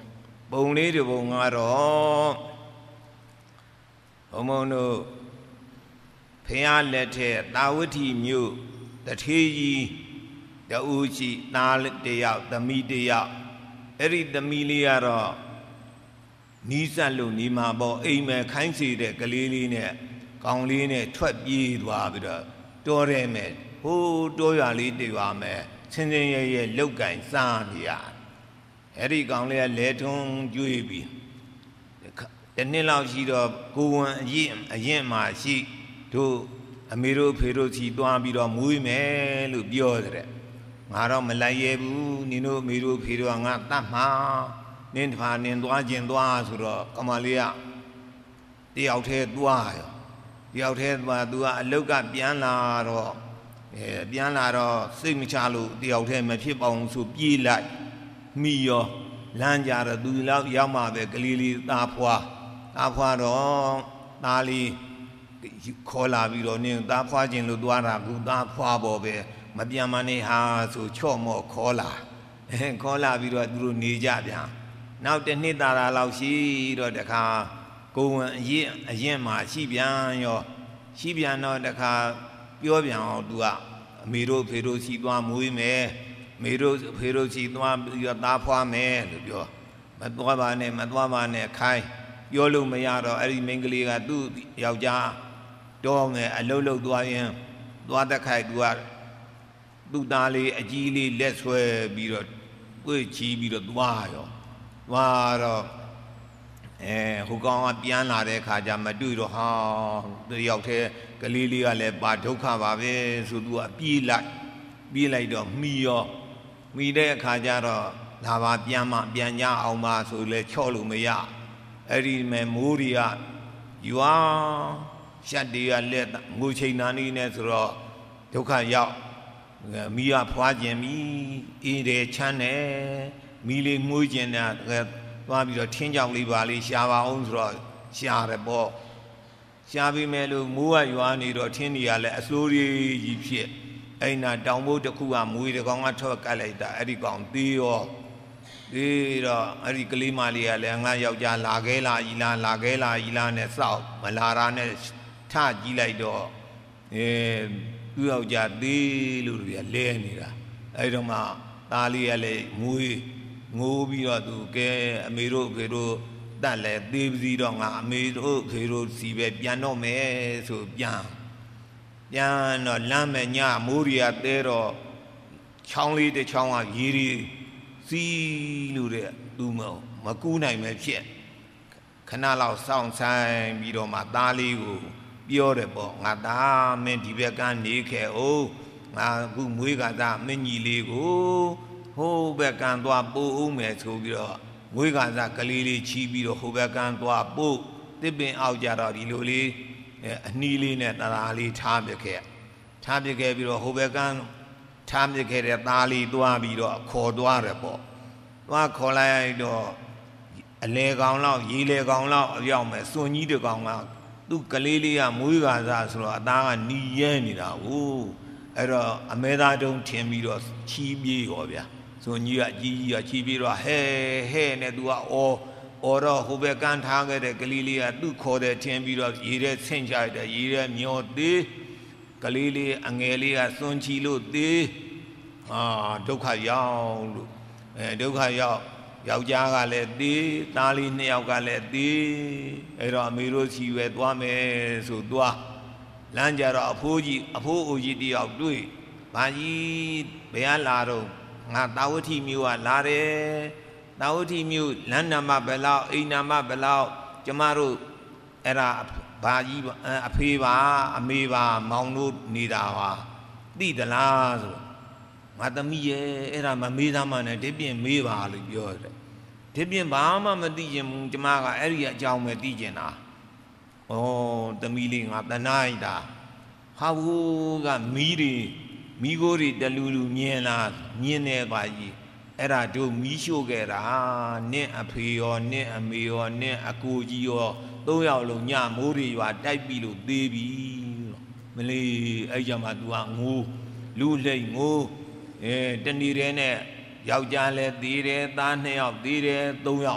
B: ပုံလေးတစ်ပုံကတော့ဘုံဘုံတို့ဖះလက်ထက်တာဝတိမြို့တထေးကြီးတဦးရှိသားတစ်ယောက်သမီးတစ်ယောက်အဲ့ဒီသမီးလေးကတော့နီးစပ်လို့နေမှာပေါ့အိမ်မဲခိုင်းစီတဲ့ကလေးလေးနဲ့ကောင်လေးနဲ့ထွက်ပြေးသွားပြီးတော့တောထဲမဲ့ဟိုးတောရွာလေးတည်ပါမယ်ချင်းချင်းရဲလောက်ကင်စားနေရအဲ့ဒီကောင်လေးကလဲထုံးကျွေးပြီးတနှစ်လောက်ရှိတော့ကိုဝန်အရင်မှရှိတို့အမေတို့ဖေတို့စီသွားပြီးတော့မွေးမယ်လို့ပြောတဲ့ငါတော့မလိုက်ရဘူးနင်တို့အမေတို့ဖေတို့ကငါတတ်မှာနင်းတဖာနင်းသွားခြင်းသွားဆိုတော့ကမလေးကတယောက်တည်းသွားရောတယောက်တည်းသွားသူကအလုတ်ကပြန်လာတော့စိတ်မချလို့တယောက်တည်းမဖြစ်ပါဘူးဆိုပြေးလိုက်မိရောလမ်းကြတော့သူလောက်ရောက်မှပဲကလေးလေးသားဖွာတော့သားလေးခေါ်လာပြီးတော့နင်းသားဖွာခြင်းလို့သွားတာကူသားဖွာပေါ်ပဲမပြန်မနေဟာဆိုချော့မော့ခေါ်လာပြီးတော့သူတို့နေကြပြန်နောက်တစ်နှစ်သာလောက်ရှိတော့တခါကိုဝန်အရင်မှာရှိပြန်တော့တခါပြောပြန်အောင်သူကအမေတို့ဖေတို့စီသွားမွေးမယ်မေတို့ဖေတို့စီသွားပြီးတော့သားဖွာမယ်လို့ပြောမသွားပါနဲ့ခိုင်းပြောလို့မရတော့အဲ့ဒီမိန်းကလေးကသူ့ယောက်ျားတော့မယ်အလုတ်သွားရင်သွားတခိုက်သူ့သားလေးအကြီးလေးလက်ဆွဲပြီးတော့ကိုယ်ချီပြီးတော့သွားတော့ဟိုကောင်ကပြန်လာတဲ့ခါကျမတွေ့တော့ဟာတယောက်တည်းကလေးလေးကလည်းပါဒုက္ခပါပဲဆိုသူကပြေးလိုက်တော့မိတဲ့အခါကျတော့လာပါပြန်ကြအောင်ပါဆိုလဲချော့လို့မရအဲ့ဒီမဲ့မိုးတွေကရွာရှက်တွေကလက်ငိုချိန်နာနေနဲ့ဆိုတော့ဒုက္ခရောက်မိကဖွာခြင်းမိအေးတယ်ချမ်းတယ်မိလေးမှုကျင်တာသွားပြီးတော့ထင်းကြောင်လေးပါလေးရှာပါအောင်ဆိုတော့ရှာတယ်ပေါ့ရှာပြီးမဲ့လို့မိုးကရွာနေတော့ထင်းတွေကလည်းအစိုးရကြီးဖြစ်အဲ့နာတောင်ဘုတ်တစ်ခုကမွေးတကောင်ကထွက်ကတ်လိုက်တာအဲ့ဒီကောင်သေးတော့အဲ့ဒီကလေးမလေးကလည်းငါယောက်ျားလာခဲလာကြီးလားနဲ့စောက်မလာတာနဲ့ထကြည့်လိုက်တော့သူ့ယောက်ျားသေးလို့တွေလဲနေတာအဲ့တော့မှသားလေးကလည်းမွေးငိုးပြီးတော့သူကဲအမေတို့ဖေတို့တတ်လဲသေးပြီးတော့ငါအမေတို့ဖေတို့စီပဲပြန်တော့မယ်ဆိုပြန်တော့လမ်းမဲ့ညမိုးရီကတဲတော့ချောင်းလေးတစ်ချောင်းကရေရီစီးလို့တဲ့သူမကူးနိုင်ပဲဖြစ်ခဏလောက်စောင့်ဆိုင်ပြီးတော့မှသားလေးကိုပြောတယ်ပေါ့ငါသားမင်းဒီဘက်ကနေခဲ့အောင်ငါအခုမွေးကသားမင်းကြီးလေးကိုဟိုဘက်ကန်သွားပို့ဦးမယ်ဆိုပြီးတော့မွေးကစားကလေးလေးချီးပြီးတော့ဟိုဘက်ကန်သွားပို့တစ်ပင်အောက်ကြတော့ဒီလိုလေးအနှီးလေးနဲ့တရာလေးထားပြခဲ့ပြီးတော့ဟိုဘက်ကန်ထားပြခဲ့တဲ့သားလေးသွားပြီးတော့ခေါ်သွားတယ်ပေါ့သွားခေါ်လိုက်တော့အလေကောင်လောက်ရေလေကောင်လောက်အပြောက်မဲ့စွန်ကြီးတကောင်ကသူ့ကလေးလေးကမွေးကစားဆိုတော့အသားကနီးရဲနေတာဟုတ်အဲ့တော့အမဲသားတုံးထင်ပြီးတော့ချီးပြေးရောဗျာစွန်ကြီးကကြီးချီးပြေးတော့ဟဲနဲ့သူကအော်တော့ဟိုဘက်ကန်ထားခဲ့တဲ့ကလေးလေးကသူ့ခေါ်တဲ့ထင်ပြီးတော့ရေထဲဆင့်ချလိုက်တယ်ရေထဲမျောသေးကလေးလေးအငယ်လေးကစွန်ချီလို့သေးဒုက္ခရောက်လို့ဒုက္ခရောက်ယောက်ျားကလည်းသေးသားလေးနှစ်ယောက်ကလည်းသေးအဲ့တော့အမေတို့စီပဲသွားမယ်ဆိုသွားလမ်းကြတော့အဖိုးအိုကြီးတယောက်တွေ့ဘာကြီးဘယ်ကလာတော့ငါတာဝတိမျိုးကလာတယ်တာဝတိမျိုးလမ်းနာမဘယ်လောက်အိမ်နာမဘယ်လောက်ကျမတို့အဲ့ဒါဘာကြီးအဖေပါအမေပါမောင်တို့နေတာပါသိသလားဆိုငါသမီးရဲ့အဲ့ဒါမမေးသားမနဲ့ဒီပြင်မေးပါလို့ပြောတယ်ဒီပြင်ဘာမှမသိချင်ဘူးကျမကအဲ့ဒီအကြောင်းပဲသိချင်တာဩသမီးလေးငါတနာလိုက်တာဟာဘူးကမီးကိုတွေတလူမြင်လားမြင်နေပါကြီးအဲ့ဒါတို့မီးရှို့ခဲ့တာနင့်အဖေရောနင့်အမေရောနင့်အကိုကြီးရော၃ယောက်လုံးညမိုးတွေရွာတိုက်ပြီလို့သေးပြီမလေးအဲ့ကြမှာ तू ကငိုးလူလိမ့်ငိုးတဏီရဲနဲ့ယောက်ျားလည်းသေးတယ်သား2ယောက်သေးတယ်3ယောက်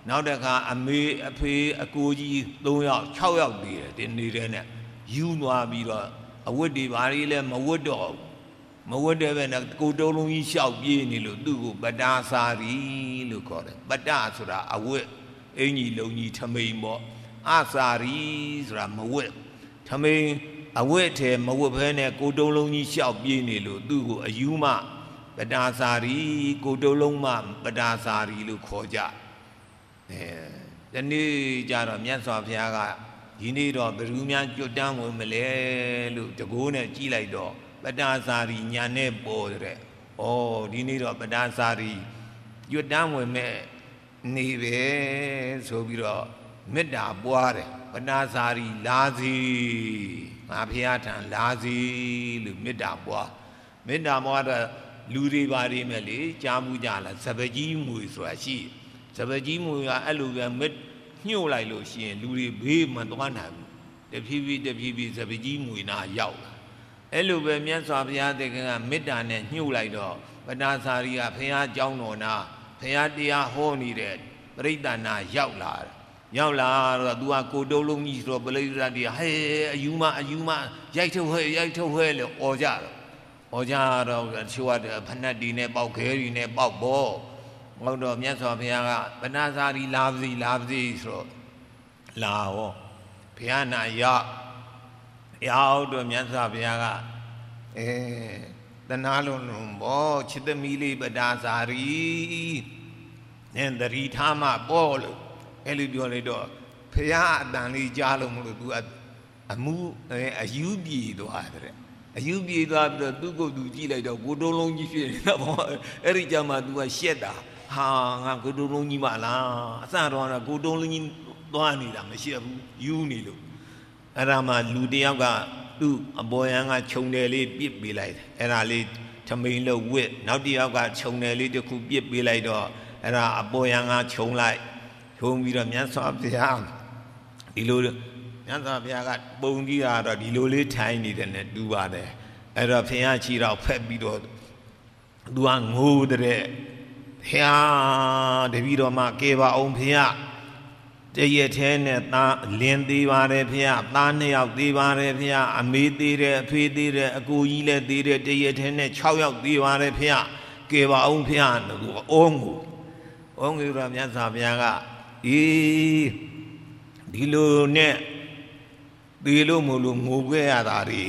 B: နောက်တစ်ခါအမေအဖေအကိုကြီး3ယောက်6ယောက်တည်တယ်ဒီနေတဲ့နဲ့ယူသွားပြီးတော့အဝတ်တွေဘာတွေလဲမဝတ်တော့မဝတ်တဲ့ပဲနဲ့ကိုတုံးလုံးကြီးရှောက်ပြေးနေလို့သူ့ကိုပတာစာရီလို့ခေါ်တယ်ပတာဆိုတာအဝတ်အင်ကြီးလုံးကြီးထမိန်ပေါ့အစာရီဆိုတာမဝတ်ထမိန်အဝတ်ထဲမဝတ်ဘဲနဲ့ကိုတုံးလုံးကြီးရှောက်ပြေးနေလို့သူ့ကိုအယူမပတာစာရီကိုတုံးလုံးမပတာစာရီလို့ခေါ်ကြဒီနေ့ကျတော့မြတ်စွာဘုရားကဒီနေ့တော့ဘယ်သူများကြွတန်းဝင်မလဲလို့တကိုးနဲ့ကြည့်လိုက်တော့ပတာစာရီညာနဲ့ပေါ်တဲ့ဩဒီနေ့တော့ပတာစာရီကြွတန်းဝင်မဲ့နေပဲဆိုပြီးတော့မေတ္တာပွားတယ်ပတာစာရီလာစီငါဘုရားထံလာစီလို့မေတ္တာပွားတော့လူတွေပါနေမဲ့လေကြားဘူးကြလားစပကြီးမွေဆိုတာရှိစပကြီးမွေကအဲ့လိုပဲညှို့လိုက်လို့ရှိရင်လူတွေဘေးမသွားနိုင်ဘူးတဖြည်းဖြည်းစပကြီးမွေနာရောက်လာအဲ့လိုပဲမြတ်စွာဘုရားတခင်ကမေတ္တာနဲ့ညှို့လိုက်တော့ပတာစာရီကဘုရားကျောင်းတော်နာဘုရားတရားဟောနေတဲ့ပရိသတ်နာရောက်လာတော့ तू ကကိုတုံးလုံးကြီးဆိုတော့ပရိသတ်တွေဟဲအယူမရိုက်ထုတ်ဟဲလို့អော်ကြတော့ချိုးရတဲ့ဖဏတ်ဒီနဲ့ပေါက်ခဲဒီနဲ့ပေါက်ဘောဟုတ်တော့မြတ်စွာဘုရားကပတာစာရီလာပါစေဆိုတော့လာဟောဘုရားနာရောက်တော့မြတ်စွာဘုရားကတနာလုံးဘောချစ်သမီးလေးပတာစာရီနဲ့တတိထားမှပေါ့လို့အဲ့လိုပြောလိုက်တော့ဘုရားအတန်လေးကြားလို့မလို့ तू အမှုအယူပြေသွားတဲ့အယူပြေသွားပြီးတော့သူ့ကိုယ်သူကြည့်လိုက်တော့ကိုတုံးလုံးကြီးဖြစ်နေတာပေါ့အဲ့ဒီကြမှာ तू ကရှက်တာဟာငါကိုတုံးလုံးကြီးမလားအစတော့ကိုတုံးလုံးကြီးသွားနေတာမရှက်ဘူးယူနေလို့အဲ့ဒါမှလူတယောက်ကသူ့အပေါ်ယံကခြုံတယ်လေးပြစ်ပေးလိုက်တယ်အဲ့ဒါလေးထမိန်လို့ဝစ်နောက်တယောက်ကခြုံတယ်လေးတစ်ခုပြစ်ပေးလိုက်တော့အဲ့ဒါအပေါ်ယံကခြုံပြီးတော့မြတ်စွာဘုရားဒီလိုမြတ်စွာဘုရားကပုံကြည့်တာတော့ဒီလိုလေးထိုင်နေတယ်နဲ့တူပါတယ်အဲ့တော့ဘုရားချီတော့ဖက်ပြီးတော့သူကငိုတဲ့ဘုရားတပည့်တော်မှကဲပါအောင်ဘုရားတရက်ထဲနဲ့သားလင်းသေးပါတယ်ဘုရားသား2ယောက်သေးပါတယ်ဘုရားအမေသေးတယ်အဖေသေးတယ်အကိုကြီးလည်းသေးတယ်တရက်ထဲနဲ့6ယောက်သေးပါတယ်ဘုရားကဲပါအောင်ဘုရားလို့အောငိုတော့မြတ်စွာဘုရားကဒီလိုနဲ့သေလို့မလို့ငိုခဲ့ရတာတွေ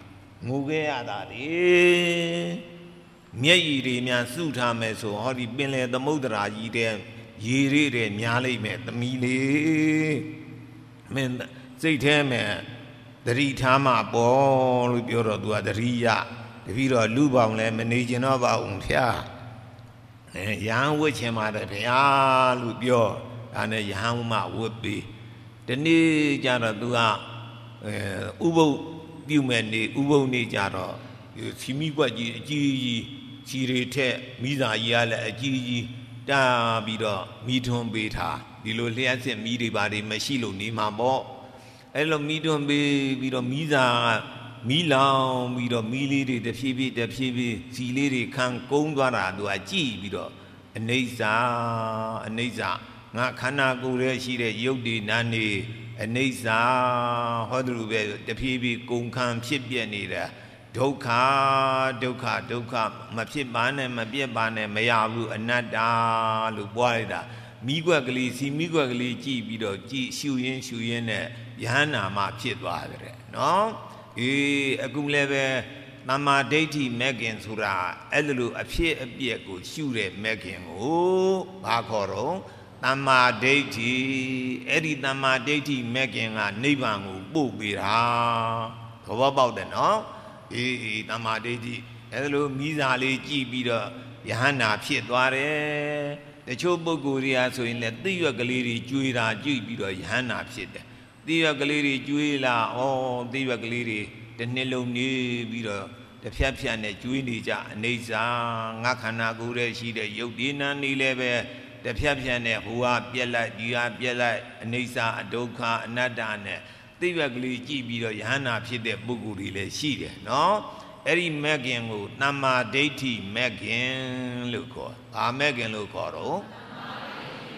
B: မျက်ရည်တွေများစုထားမယ်ဆိုဟောဒီပင်လယ်သမုဒ္ဒရာကြီးတဲ့ရေတွေတဲ့များလိမ့်မယ်သမီးလေးမင်းစိတ်ထဲမှာသတိထားမှပေါ့လို့ပြောတော့ तू ကသတိရတပည့်တော့လူပေါင်းလဲမနေကျင်တော့ပါဘူးဖျားရဟန်းဝတ်ချင်ပါတယ်ဗျာလို့ပြောဒါနဲ့ရဟန်းမဝတ်ပြီးဒီနေ့ကျတော့ तू ကဥပုပ်ပြုမဲ့နေဥပုပ်နေကြတော့စီမီကွက်ကြီးအကြီးကြီးခြီတွေထက်မိစာကြီးကလည်းအကြီးကြီးတာပြီးတော့မိထွန်းပေးထားဒီလိုလျှက်စစ်မိတွေပါတွေမရှိလို့နေမှာပေါ့အဲ့လိုမိထွန်းပေးပြီးတော့မိစာမီးလောင်ပြီးတော့မီးလေးတွေတဖြည်းဖြည်းစီလေးတွေခံကုန်းသွားတာ तू ကကြည့်ပြီးတော့အနိစ္စငါခန္ဓာကိုယ်ရဲ့ရှိတဲ့ရုပ်တွေနာနေအနိစ္စဟောသူပဲတဖြည်းဖြည်းကုန်ခံဖြစ်ပြနေတာဒုက္ခမဖြစ်ပါနဲ့မပြတ်ပါနဲ့မရဘူးအနတ္တလို့ပွားလိုက်တာမိကွက်ကလေးစီမိကွက်ကလေးကြည့်ပြီးတော့ကြည့်ရှုရင်းနဲ့ယဟန္တာမှဖြစ်သွားတယ်နော်အခုလည်းပဲသမ္မာဒိဋ္ဌိမဲ့ခင်ဆိုတာအဲ့လိုအဖြစ်အပျက်ကိုရှုတဲ့မဲ့ခင်ကိုဘာခေါ်တော့သမ္မာဒိဋ္ဌိအဲ့ဒီသမ္မာဒိဋ္ဌိမဲ့ခင်ကနိဗ္ဗာန်ကိုပို့ပေးတာသဘောပေါက်တယ်နော်သမ္မာဒိဋ္ဌိအဲ့လိုမိစာလေးကြည့်ပြီးတော့ယဟန္တာဖြစ်သွားတယ်တချို့ပုဂ္ဂိုလ်တွေကဆိုရင်လည်းသိရွက်ကလေးတွေကျွေးတာကြည့်ပြီးတော့ယဟန္တာဖြစ်တယ်သိရွက်ကလေးတွေကျွေးလာသိရွက်ကလေးတွေတစ်နှစ်လုံးနေပြီးတော့တစ်ဖြတ်နဲ့ကျွေးနေကြအနေစာငါခန္ဓာကိုယ်ရဲ့ရှိတဲ့ရုပ်ဒီနာနေလည်းပဲတစ်ဖြတ်နဲ့ဟိုကပြက်လိုက်ဒီကပြက်လိုက်အနေစာအဒုက္ခအနတ္တနဲ့သိရွက်ကလေးကြည့်ပြီးတော့ယဟန္တာဖြစ်တဲ့ပုဂ္ဂိုလ်တွေလည်းရှိတယ်နော်အဲ့ဒီမဲ့ခင်ကိုသမ္မာဒိဋ္ဌိမဲ့ခင်လို့ခေါ်ဘာမဲ့ခင်လို့ခေါ်တော့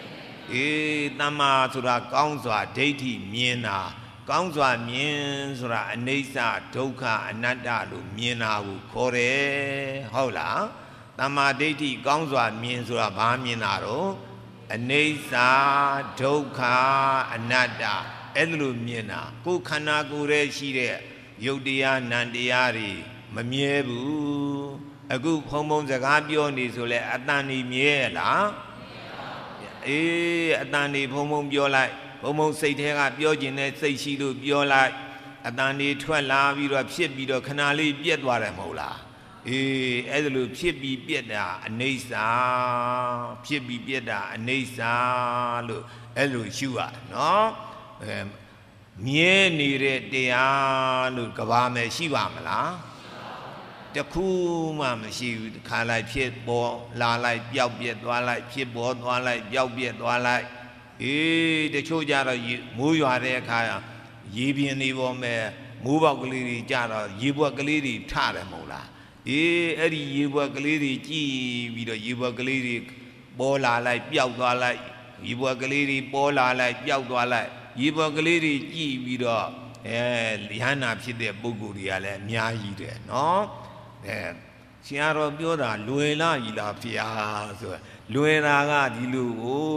B: Tama sura kaungswa deiti miena kaungswa mien sura anesa dukha anatta lu miena hu khore hola tama deiti kaungswa mien sura ba miena ro anesa dukha anatta edlu miena ku khana ku re shi de yukတရားနံတရားတွေမမြဲဘူးအခုဖုံဖုံစကားပြောနေဆိုလဲအတန်နေမြဲလားအတန်နေဖုံဖုံပြောလိုက်ဖုံဖုံစိတ်ထဲကပြောခြင်းနဲ့စိတ်ရှိလို့ပြောလိုက်အတန်နေထွက်လာပြီးတော့ဖြစ်ပြီးတော့ခဏလေးပြက်သွားတယ်မဟုတ်လားအဲ့ဒါလို့ဖြစ်ပြီးပြက်တာအနိစ္စဖြစ်ပြီးပြက်တာအနိစ္စလို့အဲ့လိုရှုရနော်မြဲနေတဲ့တရားလို့ကဘာမယ်ရှိပါမလားတခုမှမရှိဘူးခါလိုက်ဖြစ်ပေါ်လာလိုက်ပျောက်ပြက်သွားလိုက်ဖြစ်ပေါ်သွားလိုက်ပျောက်ပြက်သွားလိုက်တချို့ကြတော့မိုးရွာတဲ့အခါရေပြင်းနေပေါ်မဲ့မိုးပေါက်ကလေးတွေကြတော့ရေပွက်ကလေးတွေထတယ်မဟုတ်လားအဲ့ဒီရေပွက်ကလေးတွေကြည်ပြီးတော့ရေပွက်ကလေးတွေပေါ်လာလိုက်ပျောက်သွားလိုက်ရေပွက်ကလေးတွေပေါ်လာလိုက်ပျောက်သွားလိုက်ရေပွက်ကလေးတွေကြည်ပြီးတော့လျှမ်းနာဖြစ်တဲ့ပုဂ္ဂိုလ်တွေကလည်းအများကြီးတယ်နော်ရှင်တော်ပြောတာလွယ်လားကြီးလားဖျားဆိုလွယ်တာကဒီလို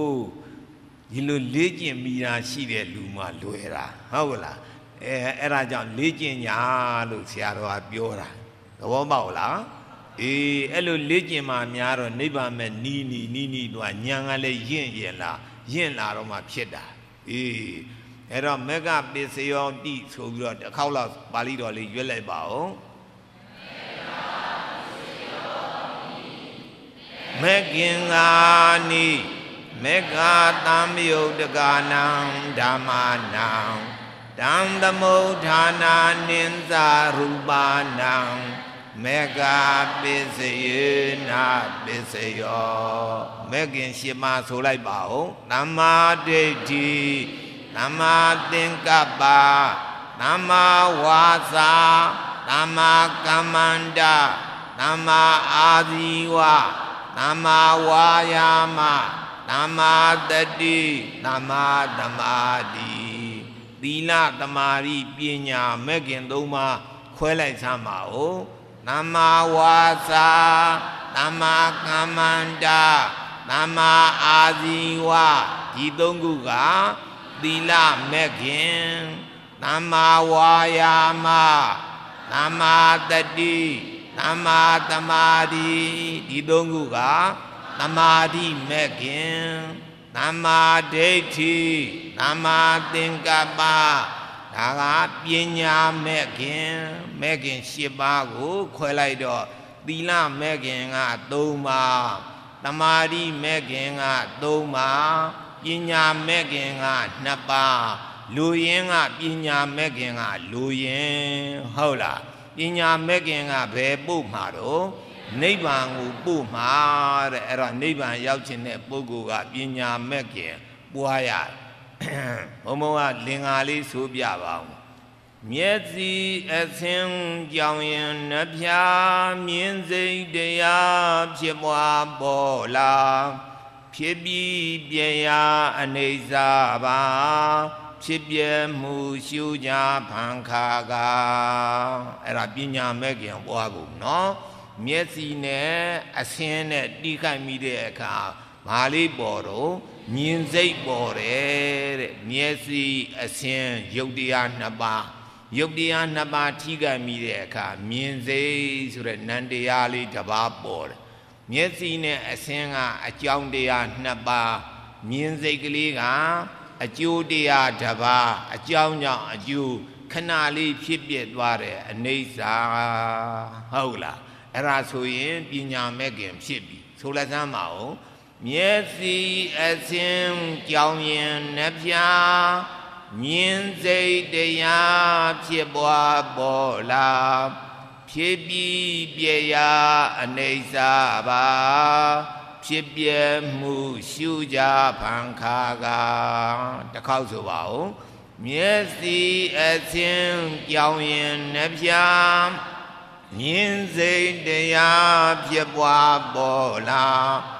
B: လေ့ကျင့်မိတာရှိတဲ့လူမှလွယ်တာဟုတ်လားအဲ့ဒါကြောင့်လေ့ကျင့်ညာလို့ဆရာတော်ကပြောတာသဘောပေါက်လားအဲ့လိုလေ့ကျင့်မှများတော့နိဗ္ဗာန်မဲ့နီးတော့ညာကလည်းရင့်လာတော့မှဖြစ်တာအဲ့တော့မေဃပစ္စယောတိဆိုပြီးတော့တစ်ခေါက်လောက်ပါဠိတော်လေးရွတ်လိုက်ပါဦးမေခင်္ဂာနိမေဃသံယုတ်တကာနံဓမ္မာနံတံသမုဋ္ဌာနာနိဉ္စရူပါနံမေဃပစ္စယေနပစ္စယောမေခင်ရှင်းမဆိုလိုက်ပါဦးသမ္မာဒိဋ္ဌိသမ္မာသင်္ကပ္ပသမ္မာဝါစာသမ္မာကမ္မန္တသမ္မာအာဇီဝသမ္မာဝါယာမသမ္မာတတိသမ္မာသမာဓိသီလသမာဓိပညာမဲ့ခင်သုံးပါးခွဲလိုက်စမ်းပါဦးသမ္မာဝါစာသမ္မာကမ္မန္တသမ္မာအာဇီဝဒီသုံးခုကသီလမဲ့ခင်သမ္မာဝါယာမသမ္မာတတိသမ္မာသမာဓိဒီသုံးခုကသမာဓိမဲ့ခင်သမ္မာဒိဋ္ဌိသမ္မာသင်္ကပ္ပဒါကပညာမဲ့ခင်၈ပါးကိုခွဲလိုက်တော့သီလမဲ့ခင်က3ပါးသမာဓိမဲ့ခင်က3ပါးပညာမဲ့ခင်က2ပါးလူရင်းကပညာမဲ့ခင်ကလူရင်းဟုတ်လားပညာမဲ့ခင်ကဘယ်ပို့မှာတော့နိဗ္ဗာန်ကိုပို့မှာတဲ့အဲ့တော့နိဗ္ဗာန်ရောက်ခြင်းတဲ့ပုဂ္ဂိုလ်ကပညာမဲ့ခင်ပွားရဘုံဘုံကလင်္ကာလေးဆိုပြပါဦးမျက်စိအဆင်းကြောင်ရင်နှဖျားမြင်စိတ်တရားဖြစ်ပွားပေါ်လာဖြစ်ပြီးပြရာအနေစာပါဖြစ်ပြမှုရှုကြဖန်ခါကအဲ့ဒါပညာမဲ့ခင်ပွားကုန်နော်မျက်စိနဲ့အဆင်းနဲ့တိခိုက်မိတဲ့အခါဘာလေးပေါ်တော့မြင်စိတ်ပေါ်တယ်တဲ့မျက်စိအဆင်းရုပ်တရား2ပါးရုပ်တရား2ပါးထိခိုက်မိတဲ့အခါမြင်စိတ်ဆိုတဲ့နံတရားလေးတစ်ပါးပေါ်တယ်မျက်စိနဲ့အဆင်းကအကြောင်းတရား2ပါးမြင်စိတ်ကလေးကအကျိုးတရားတစ်ပါးအကြောင်းကြောင့်အကျိုးခဏလေးဖြစ်ပြသွားတယ်အနိစ္စဟုတ်လားအဲ့ဒါဆိုရင်ပညာမဲ့ခင်ဖြစ်ပြီဆိုလိုက်စမ်းပါဦးမျက်စိအဆင်းကြောင်ရင်နှဖျားမြင်စိတ်တရားဖြစ်ပွားပေါ်လာဖြစ်ပြီးပြရာအနေစာပါဖြစ်ပြမှုရှုကြဖန်ခါကတစ်ခေါက်ဆိုပါဦးမျက်စိအဆင်းကြောင်ရင်နှဖျားမြင်စိတ်တရားဖြစ်ပွားပေါ်လာ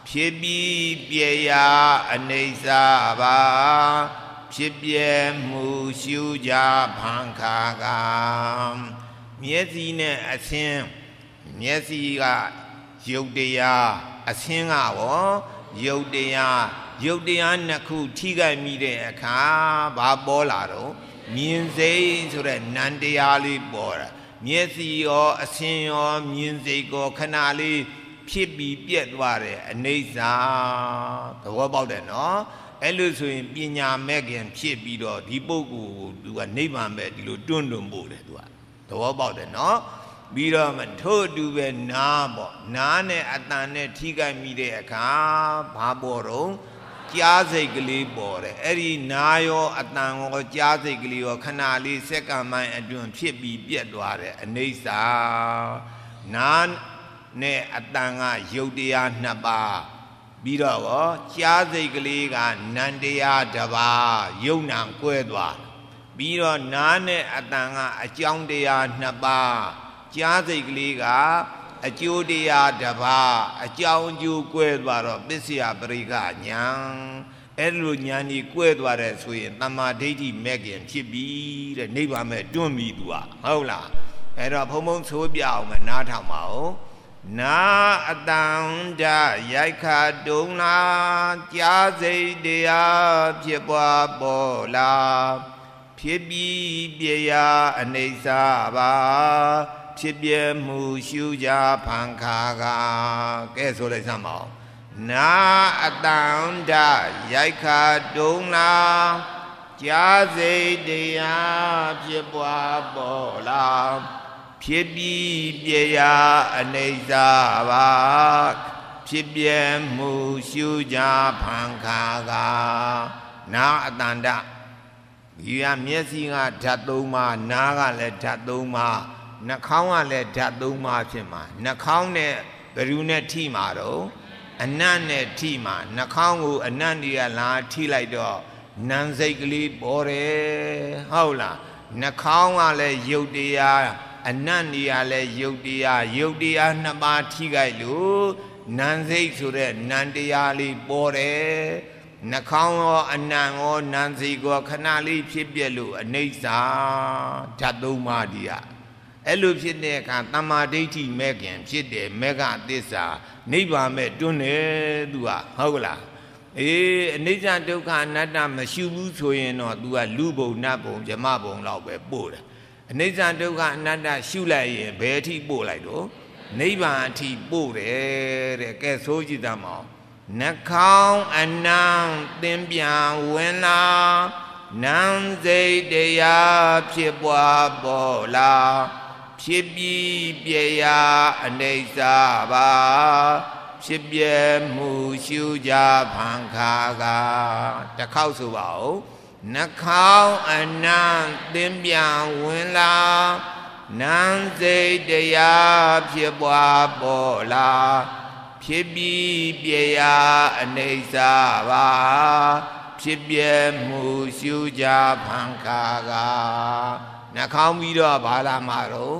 B: ဖြစ်ပြီးပြရာအနေစာပါဖြစ်ပြမှုရှုကြဖန်ခါကမျက်စိနဲ့အဆင်းမျက်စိကရုပ်တရားအဆင်းကရောရုပ်တရားနှစ်ခုထိခိုက်မိတဲ့အခါဘာပေါ်လာတော့မြင်စိတ်ဆိုတဲ့နံတရားလေးပေါ်တာမျက်စိရောအဆင်းရောမြင်စိတ်ကိုခဏလေးဖြစ်ပြီးပြက်သွားတယ်အနေစာသဘောပေါက်တယ်နော်အဲ့လိုဆိုရင်ပညာမဲ့ခင်ဖြစ်ပြီးတော့ဒီပုဂ္ဂိုလ်ကိုသူကနိဗ္ဗာန်ပဲဒီလိုတွန်းပို့တယ်သူကသဘောပေါက်တယ်နော်ပြီးတော့မထို့အတူပဲနားပေါ့နားနဲ့အတန်နဲ့ထိခိုက်မိတဲ့အခါဘာပေါ်တော့ကြားစိတ်ကလေးပေါ်တယ်အဲ့ဒီနားရောအတန်ရောကြားစိတ်ကလေးရောခဏလေးစက္ကန့်ပိုင်းအတွင်းဖြစ်ပြီးပြက်သွားတယ်အနေစာနားနဲ့အတန်ကရုပ်တရားနှစ်ပါးပြီးတော့ကြားစိတ်ကလေးကနံတရားတစ်ပါးယုံနာကွဲသွားပြီးတော့နားနဲ့အတန်ကအကြောင်းတရားနှစ်ပါးကြားစိတ်ကလေးကအကျိုးတရားတစ်ပါးအကြောင်းအကျိုးကွဲသွားတော့ပစ္စယပရိက္ခဉာဏ်အဲ့လိုဉာဏ်ကြီးကွဲသွားတဲ့ဆိုရင်တမ္မာဒိဋ္ဌိမဲ့ခင်ဖြစ်ပြီတဲ့နိဗ္ဗာန်မဲ့တွန်းပြီသူကဟုတ်လားအဲ့တော့ဘုံဘုံဆိုးပြအောင်မနားထောင်ပါဦးနာအတန်တရိုက်ခါတုံလာကြားစိတ်တရားဖြစ်ပွားပေါ်လာဖြစ်ပြီးပြရာအနေစာပါဖြစ်ပြမှုရှုကြဖန်ခါကကဲဆိုလိုက်စမ်းပါဦးနာအတန်တရိုက်ခါတုံလာကြားစိတ်တရားဖြစ်ပွားပေါ်လာဖြစ်ပြီးပြရာအနေစာပါဖြစ်ပြမှုရှုကြဖန်ခါကနာအတန်တဒီကမျက်စိကဓာတ်သုံးပါးနားကလည်းဓာတ်သုံးပါးနှာခေါင်းကလည်းဓာတ်သုံးပါးဖြစ်မှာနှာခေါင်းနဲ့ဘယ်သူနဲ့ထိမှာတော့အနတ်နဲ့ထိမှာနှာခေါင်းကိုအနတ်တွေကလာထိလိုက်တော့နံစိတ်ကလေးပေါ်တယ်ဟုတ်လားနှာခေါင်းကလည်းရုပ်တရားအနတ်နေရာလဲရုပ်တရားနှစ်ပါးထိခိုက်လို့နံစိတ်ဆိုတဲ့နံတရားလေးပေါ်တယ်နှာခေါင်းရောအနံရောနံစိတ်ကိုခဏလေးဖြစ်ပြက်လို့အနေစာဓာတ်သုံးပါးဒီကအဲ့လိုဖြစ်တဲ့အခါတမ္မာဒိဋ္ဌိမဲ့ခင်ဖြစ်တယ်မေဃသစ္စာနိဗ္ဗာန်မဲ့တွန်းတယ်သူကဟုတ်လားအေးအနိစ္စဒုက္ခအနတ္တမရှိဘူးဆိုရင်တော့သူကလူဘုံနတ်ဘုံဇမဘုံလောက်ပဲပို့တယ်အနိစ္စဒုက္ခအနတ္တရှုလိုက်ရင်ဘယ်အထိပို့လိုက်တော့နိဗ္ဗာန်အထိပို့တယ်တဲ့ကဲဆိုကြည့်သမောနှာခေါင်းအနံသင်ပြန်ဝင်လာနံစိတ်တရားဖြစ်ပွားပေါ်လာဖြစ်ပြီးပြရာအနေစာပါဖြစ်ပြမှုရှုကြဖန်ခါကတစ်ခေါက်ဆိုပါဦးနှာခေါင်းအနံသင်ပြန်ဝင်လာနံစိတ်တရားဖြစ်ပွားပေါ်လာဖြစ်ပြီးပြရာအနေစာပါဖြစ်ပြမှုရှုကြဖန်ခါကနှာခေါင်းပြီးတော့ဘာလာမှာတော့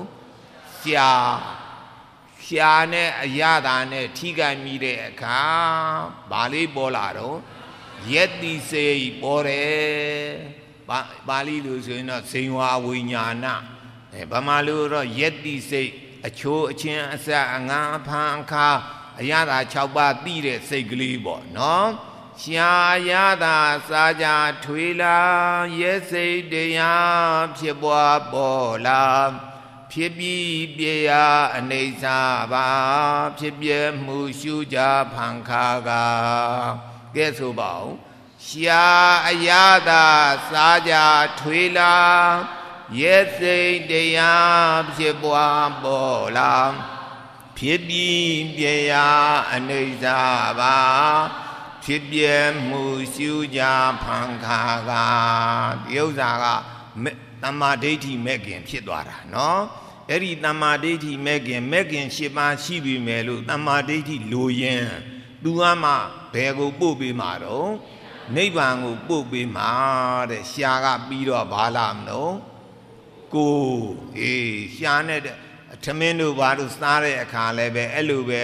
B: ရှာနဲ့အရသာနဲ့ထိခိုက်မိတဲ့အခါဘာလေးပေါ်လာတော့ယက်တိစေပေါ်တယ်ပါဠိလိုဆိုရင်တော့ဇိဝဝိညာဏဗမာလိုတော့ယက်တိစိတ်အချိုးအချင်းအဆက်အငါအဖန်အခါအရသာ6ပါးသိတဲ့စိတ်ကလေးပေါ့နော်ရှာရသာစားကြထွေလာရဲစိတ်တရားဖြစ်ပွားပေါ်လာဖြစ်ပြီးပြရာအနေစာပါဖြစ်ပြမှုရှုကြဖန်ခါကကဲဆိုပါဦးရှာအရသာစားကြထွေလာရဲစိတ်တရားဖြစ်ပွားပေါ်လာဖြစ်ပြီးပြရာအနေစာပါဖြစ်ပြမှုရှုကြဖန်ခါကဒီဥစ္စာကတမ္မာဒိဋ္ဌိမဲ့ခင်ဖြစ်သွားတာနော်အဲ့ဒီတမ္မာဒိဋ္ဌိမဲ့ခင်8ပါးရှိပြီမယ်လို့တမ္မာဒိဋ္ဌိလိုရင်သူကမှဘယ်ကိုပို့ပေးမှာတော့နိဗ္ဗာန်ကိုပို့ပေးမှာတဲ့ရှားကပြီးတော့ဘာလာမလို့ကိုရှားနဲ့ထမင်းတို့ဘာလို့စားတဲ့အခါလဲပဲအဲ့လိုပဲ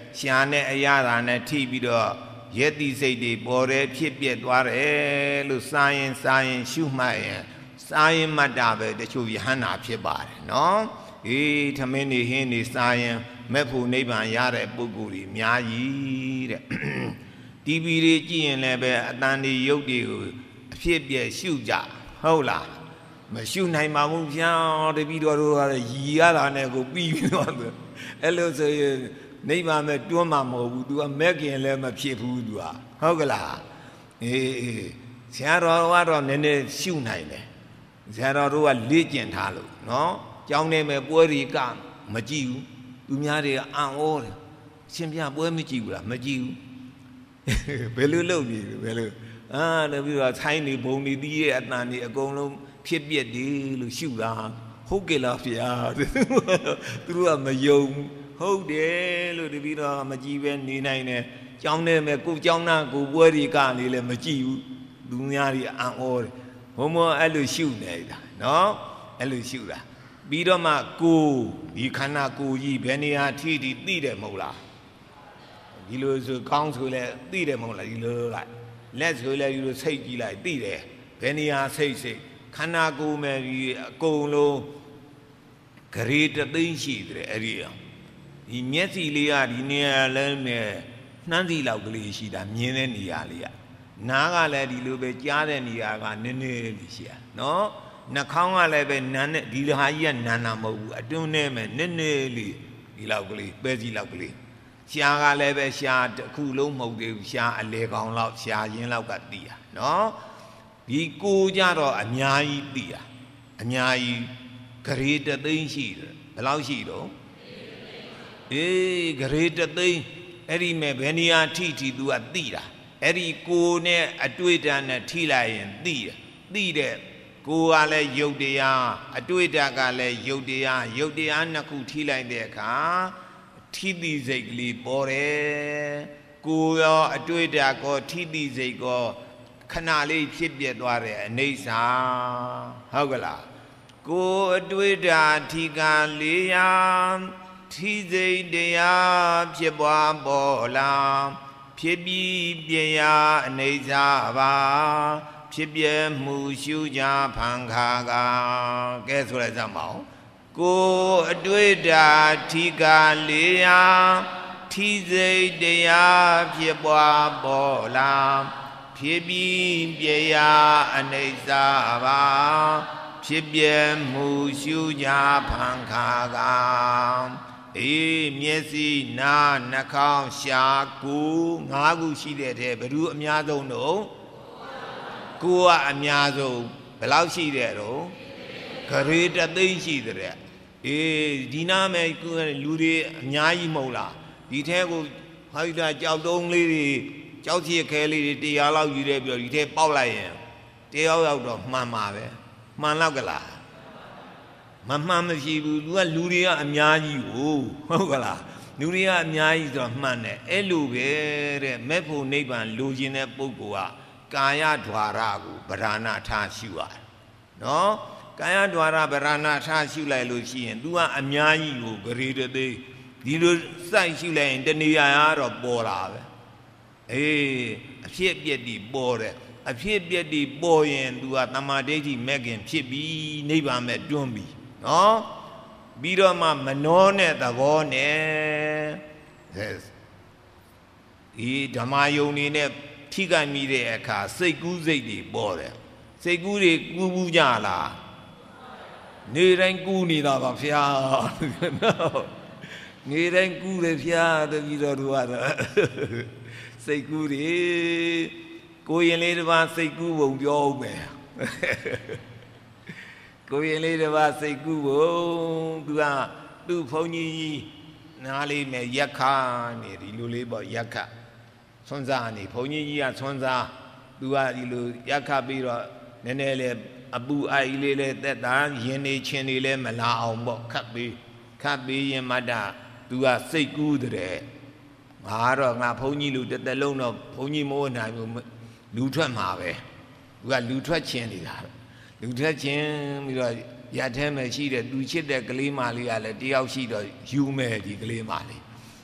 B: ရှာနဲ့အရာသာနဲ့ထိပြီးတော့ယက်တိစိတ်တွေပေါ်တယ်ဖြစ်ပြသွားတယ်လို့စာရင်ရှုမှတ်ရင်စာရင်မှတ်တာပဲတချို့ယဟန္တာဖြစ်ပါတယ်နော်အေးထမင်းနေဟင်းနေစာရင်မဲ့ဖို့နိဗ္ဗာန်ရတဲ့ပုဂ္ဂိုလ်ကြီးအများကြီးတဲ့တီဗီတွေကြည့်ရင်လည်းပဲအတန်ဒီရုပ်တွေကိုအဖြစ်ပြရှုကြဟုတ်လားမရှုနိုင်ပါဘူးဗျာတပည့်တော်တို့ကရီရတာနဲ့ကိုပြီးပြီးတော့အဲ့လိုဆိုရင်နိဗ္ဗာန်မဲ့တွန်းမှာမဟုတ်ဘူး तू ကမဲ့ခင်လည်းမဖြစ်ဘူး तू ကဟုတ်ကလားအေးဆရာတော်ကတော့နည်းနည်းရှုနိုင်တယ်ဆရာတော်တို့ကလေ့ကျင့်ထားလို့နော်ကြောင်းနေမဲ့ပွဲတွေကမကြည့်ဘူးသူများတွေကအံ့ဩတယ်ရှင်ပြပွဲမကြည့်ဘူးလားမကြည့်ဘူးဘယ်လိုလုပ်နေဘယ်လိုတပည့်တော်ဆိုင်းနေဘုံနေသီးရဲ့အတန်တွေအကုန်လုံးဖြစ်ပြက်တယ်လို့ရှုတာဟုတ်ကဲ့လားဗျာသူတို့ကမယုံဟုတ်တယ်လို့တပည့်တော်မကြည့်ပဲနေနိုင်တယ်ကြောင်းနေမဲ့ကိုကြောင်းနာကိုပွဲတွေကနေလည်းမကြည့်ဘူးသူများတွေအံ့ဩတယ်ဘုံမအဲ့လိုရှုနေတာနော်အဲ့လိုရှုတာပြီးတော့မှကိုဒီခန္ဓာကိုယ်ကြီးဘယ်နေရာထိထိသိတယ်မဟုတ်လားဒီလိုဆိုကောင်းဆိုလဲသိတယ်မဟုတ်လားဒီလိုလိုက်လက်ဆိုလဲဒီလိုစိတ်ကြည့်လိုက်သိတယ်ဘယ်နေရာစိတ်ခန္ဓာကိုယ်မဲ့ဒီအကုန်လုံးဂရေတသိန်းရှိတယ်အဲ့ဒီဒီမျက်စိလေးကဒီနေရာလဲနဲ့နှမ်းစီလောက်ကလေးရှိတာမြင်တဲ့နေရာလေးကနားကလည်းဒီလိုပဲကြားတဲ့နေရာကနည်းနည်းလေးရှိရနော်နှာခေါင်းကလည်းပဲနန်းနဲ့ဒီဟာကြီးကနန်းတာမဟုတ်ဘူးအတွင်းထဲမှာနည်းနည်းလေးဒီလောက်ကလေးပဲစီလောက်ကလေးရှားကလည်းပဲရှားတစ်ခုလုံးမဟုတ်သေးဘူးရှားအလေကောင်လောက်ရှားရင်းလောက်ကသိရနော်ဒီကိုကြတော့အများကြီးသိရအများကြီးဂရေတသိန်းရှိတယ်ဘယ်လောက်ရှိတော့အေးဂရေတသိန်းအဲ့ဒီမဲ့ဘယ်နေရာထိထိ तू ကသိတာအဲ့ဒီကိုနဲ့အတွေ့အကြုံနဲ့ထိလိုက်ရင်သိတယ်သိတဲ့ကိုကလည်းယုတ်တရားအတွေ့အကြုံကလည်းယုတ်တရားနှစ်ခုထိလိုက်တဲ့အခါထိတိစိတ်ကလေးပေါ်တယ်ကိုရောအတွေ့အကြုံကောထိတိစိတ်ကောခဏလေးဖြစ်ပြသွားတယ်အနိစ္စဟုတ်ကလားကိုအတွေ့အကြုံထိကလေးရာထိစိတ်တရားဖြစ်ပွားပေါ်လာဖြစ်ပြီးပြရာအနိစ္စပါဖြစ်ပြမှုရှုကြဖန်ခါကကဲဆိုလိုက်စမ်းပါဦးကိုအတွေ့အကြုံထိကလေးရာထိစိတ်တရားဖြစ်ပွားပေါ်လာဖြစ်ပြီးပြရာအနိစ္စပါဖြစ်ပြမှုရှုကြဖန်ခါကအေးမျက်စိနားနှာခေါင်းရှားကိုယ်၅ခုရှိတဲ့တည်းဘယ်သူအများဆုံးတော့ကိုယ်ကအများဆုံးဘယ်လောက်ရှိတဲ့တော့ဂရေတသိန်းရှိတဲ့အေးဒီနားမဲ့လူတွေအများကြီးမဟုတ်လားဒီထဲကိုဟိုက်တာကြောက်တုံးလေးတွေကြောက်ချစ်ခဲလေးတွေ100လောက်ယူတဲ့ပြီးတော့ဒီထဲပေါက်လိုက်ရင်100ရောက်တော့မှန်ပါပဲမှန်တော့ကလားမမှန်မရှိဘူးလူတွေကအများကြီးဟုတ်ကလားလူတွေကအများကြီးဆိုတော့မှန်တယ်အဲ့လိုပဲတဲ့မဲ့ဖို့နိဗ္ဗာန်လိုချင်တဲ့ပုဂ္ဂိုလ်ကကာယဓွာရကိုဗရဏထားရှုရတယ်နော်ကာယဓွာရဗရဏထားရှုလိုက်လို့ရှိရင် तू ကအများကြီးကိုဂရေတသိဒီလိုစိုက်ရှုလိုက်ရင်တဏှာကတော့ပေါ်လာပဲအေးအဖြစ်အပျက်ဒီပေါ်တယ်အဖြစ်အပျက်ဒီပေါ်ရင် तू ကတမာဒိဋ္ဌိမဲ့ခင်ဖြစ်ပြီးနိဗ္ဗာန်မဲ့တွန်းပြီးနော်ပြီးတော့မှမနောနဲ့သဘောနဲ့ဒီဓမ္မယုံနေနဲ့ထိခိုက်မိတဲ့အခါစိတ်ကူးစိတ်တွေပေါ်တယ်စိတ်ကူးတွေကူးဘူးကြလားနေတိုင်းကူးနေတာပါဖျားနေတိုင်းကူးတယ်ဖျားတပည့်တော်တို့ကတော့စိတ်ကူးတွေကိုရင်လေးတစ်ပါးစိတ်ကူးပုံပြောဦးမယ်ကိုရင်လေးတစ်ပါးစိတ်ကူးပုံသူကသူ့ဘုန်းကြီးနားလေးနဲ့ရက်ခါနေဒီလိုလေးပေါ့ရက်ခါဆွမ်းစားနေဘုန်းကြီးကဆွမ်းစားသူကဒီလိုရက်ခါပြီးတော့နည်းနည်းလေးအပူအိုက်လေးလေးတက်တာရင်နေချင်းနေလဲမလာအောင်ပေါ့ခတ်ပြီးရင်မတသူကစိတ်ကူးတဲ့ငါတော့ငါဘုန်းကြီးလူတစ်သက်လုံးတော့ဘုန်းကြီးမိုးနိုင်ဘူးလူထွက်မှာပဲသူကလူထွက်ချင်းနေတာလူထွက်ချင်းပြီးတော့ရထဲမှာရှိတဲ့သူချစ်တဲ့ကလေးမလေးကလည်းတယောက်ရှိတော့ယူမယ်ဒီကလေးမလေး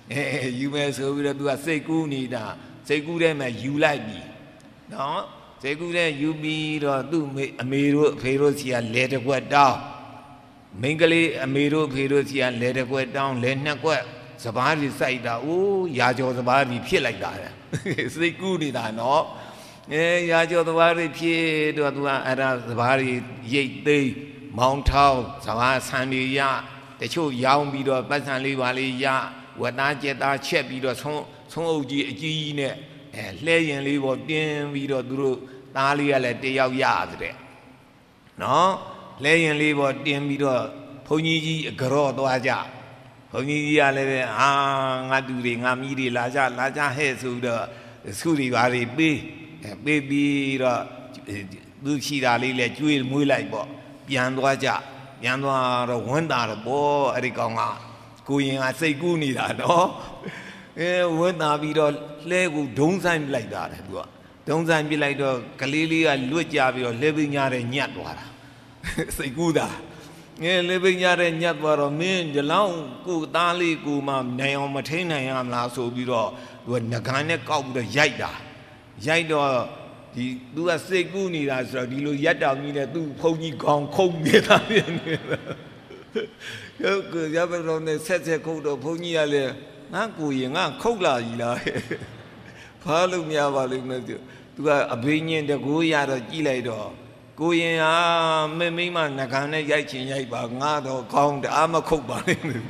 C: ယူမယ်ဆိုပြီးတော့သူကစိတ်ကူးနေတာစိတ်ကူးထဲမှာယူလိုက်ပြီနော်စိတ်ကူးထဲယူပြီးတော့သူ့အမေတို့အဖေတို့စီကလဲတစ်ခွက်တောင်းမိန်းကလေးအမေတို့အဖေတို့စီကလဲတစ်ခွက်တောင်းလဲနှစ်ခွက်စပားကြီးစိုက်တာအိုးရာကျော်စပားကြီးဖြစ်လိုက်တာစိတ်ကူးနေတာနော်ရာကျော်စပားကြီးဖြစ်တော့သူကအဲ့ဒါစပားကြီးရိတ်သိမ်းမောင်းထောင်းစပားဆန်တွေရတချို့ရောင်းပြီးတော့ပတ်စံလေးပါလေးရဝတ်သားကျက်သားချက်ပြီးတော့ဆုံးအုပ်ကြီးအကြီးနဲ့လှဲရင်လေးပေါ်တင်းပြီးတော့သူတို့သားလေးကလည်းတယောက်ရတဲ့နော်လှဲရင်လေးပေါ်တင်းပြီးတော့ဘုန်းကြီးအကြော့သွားကြဘုန်းကြီးကလည်းဟာငါတူတွေငါမီးတွေလာကြဟဲ့ဆိုတော့စုတွေပါတွေပေးပြီးတော့သူရှိတာလေးလည်းကျွေးမွေးလိုက်ပေါ့ပြန်သွားကြပြန်သွားတော့ဝမ်းသာတော့ပေါ့အဲ့ဒီကောင်ကကိုရင်ကစိတ်ကူးနေတာနော်ဝမ်းသာပြီးတော့လှဲကိုဒုံးဆိုင်ပြလိုက်တာတဲ့သူကဒုံးဆိုင်ပြလိုက်တော့ကလေးလေးကလွတ်ကြပြီးတော့လှဲပညာတဲ့ညတ်သွားတာစိတ်ကူးတာလှဲပညာတဲ့ညတ်သွားတော့မင်းဒီလောက်ကိုသားလေးကိုမှနိုင်အောင်မထိန်နိုင်ရမလားဆိုပြီးတော့သူကငကန်းနဲ့ကောက်ပြီးတော့ရိုက်တော့ဒီသူကစိတ်ကူးနေတာဆိုတော့ဒီလိုရက်တောင်ကြီးနဲ့သူ့ဖုန်ကြီးခေါင်းခုန်နေတာဖြစ်နေတာရပါတော့နဲ့ဆက်ခုတ်တော့ဘုန်းကြီးကလည်းငါကိုရင်ငါခုတ်လာကြီးလားဖားလို့များပါလိမ့်မယ်သူကအဘိညာဉ်တကူရတော့ကြည်လိုက်တော့ကိုရင်ဟာမိမနှကန်းနဲ့ရိုက်ချင်ရိုက်ပါငါတော့ခေါင်းတအားမခုတ်ပါလိမ့်မယ်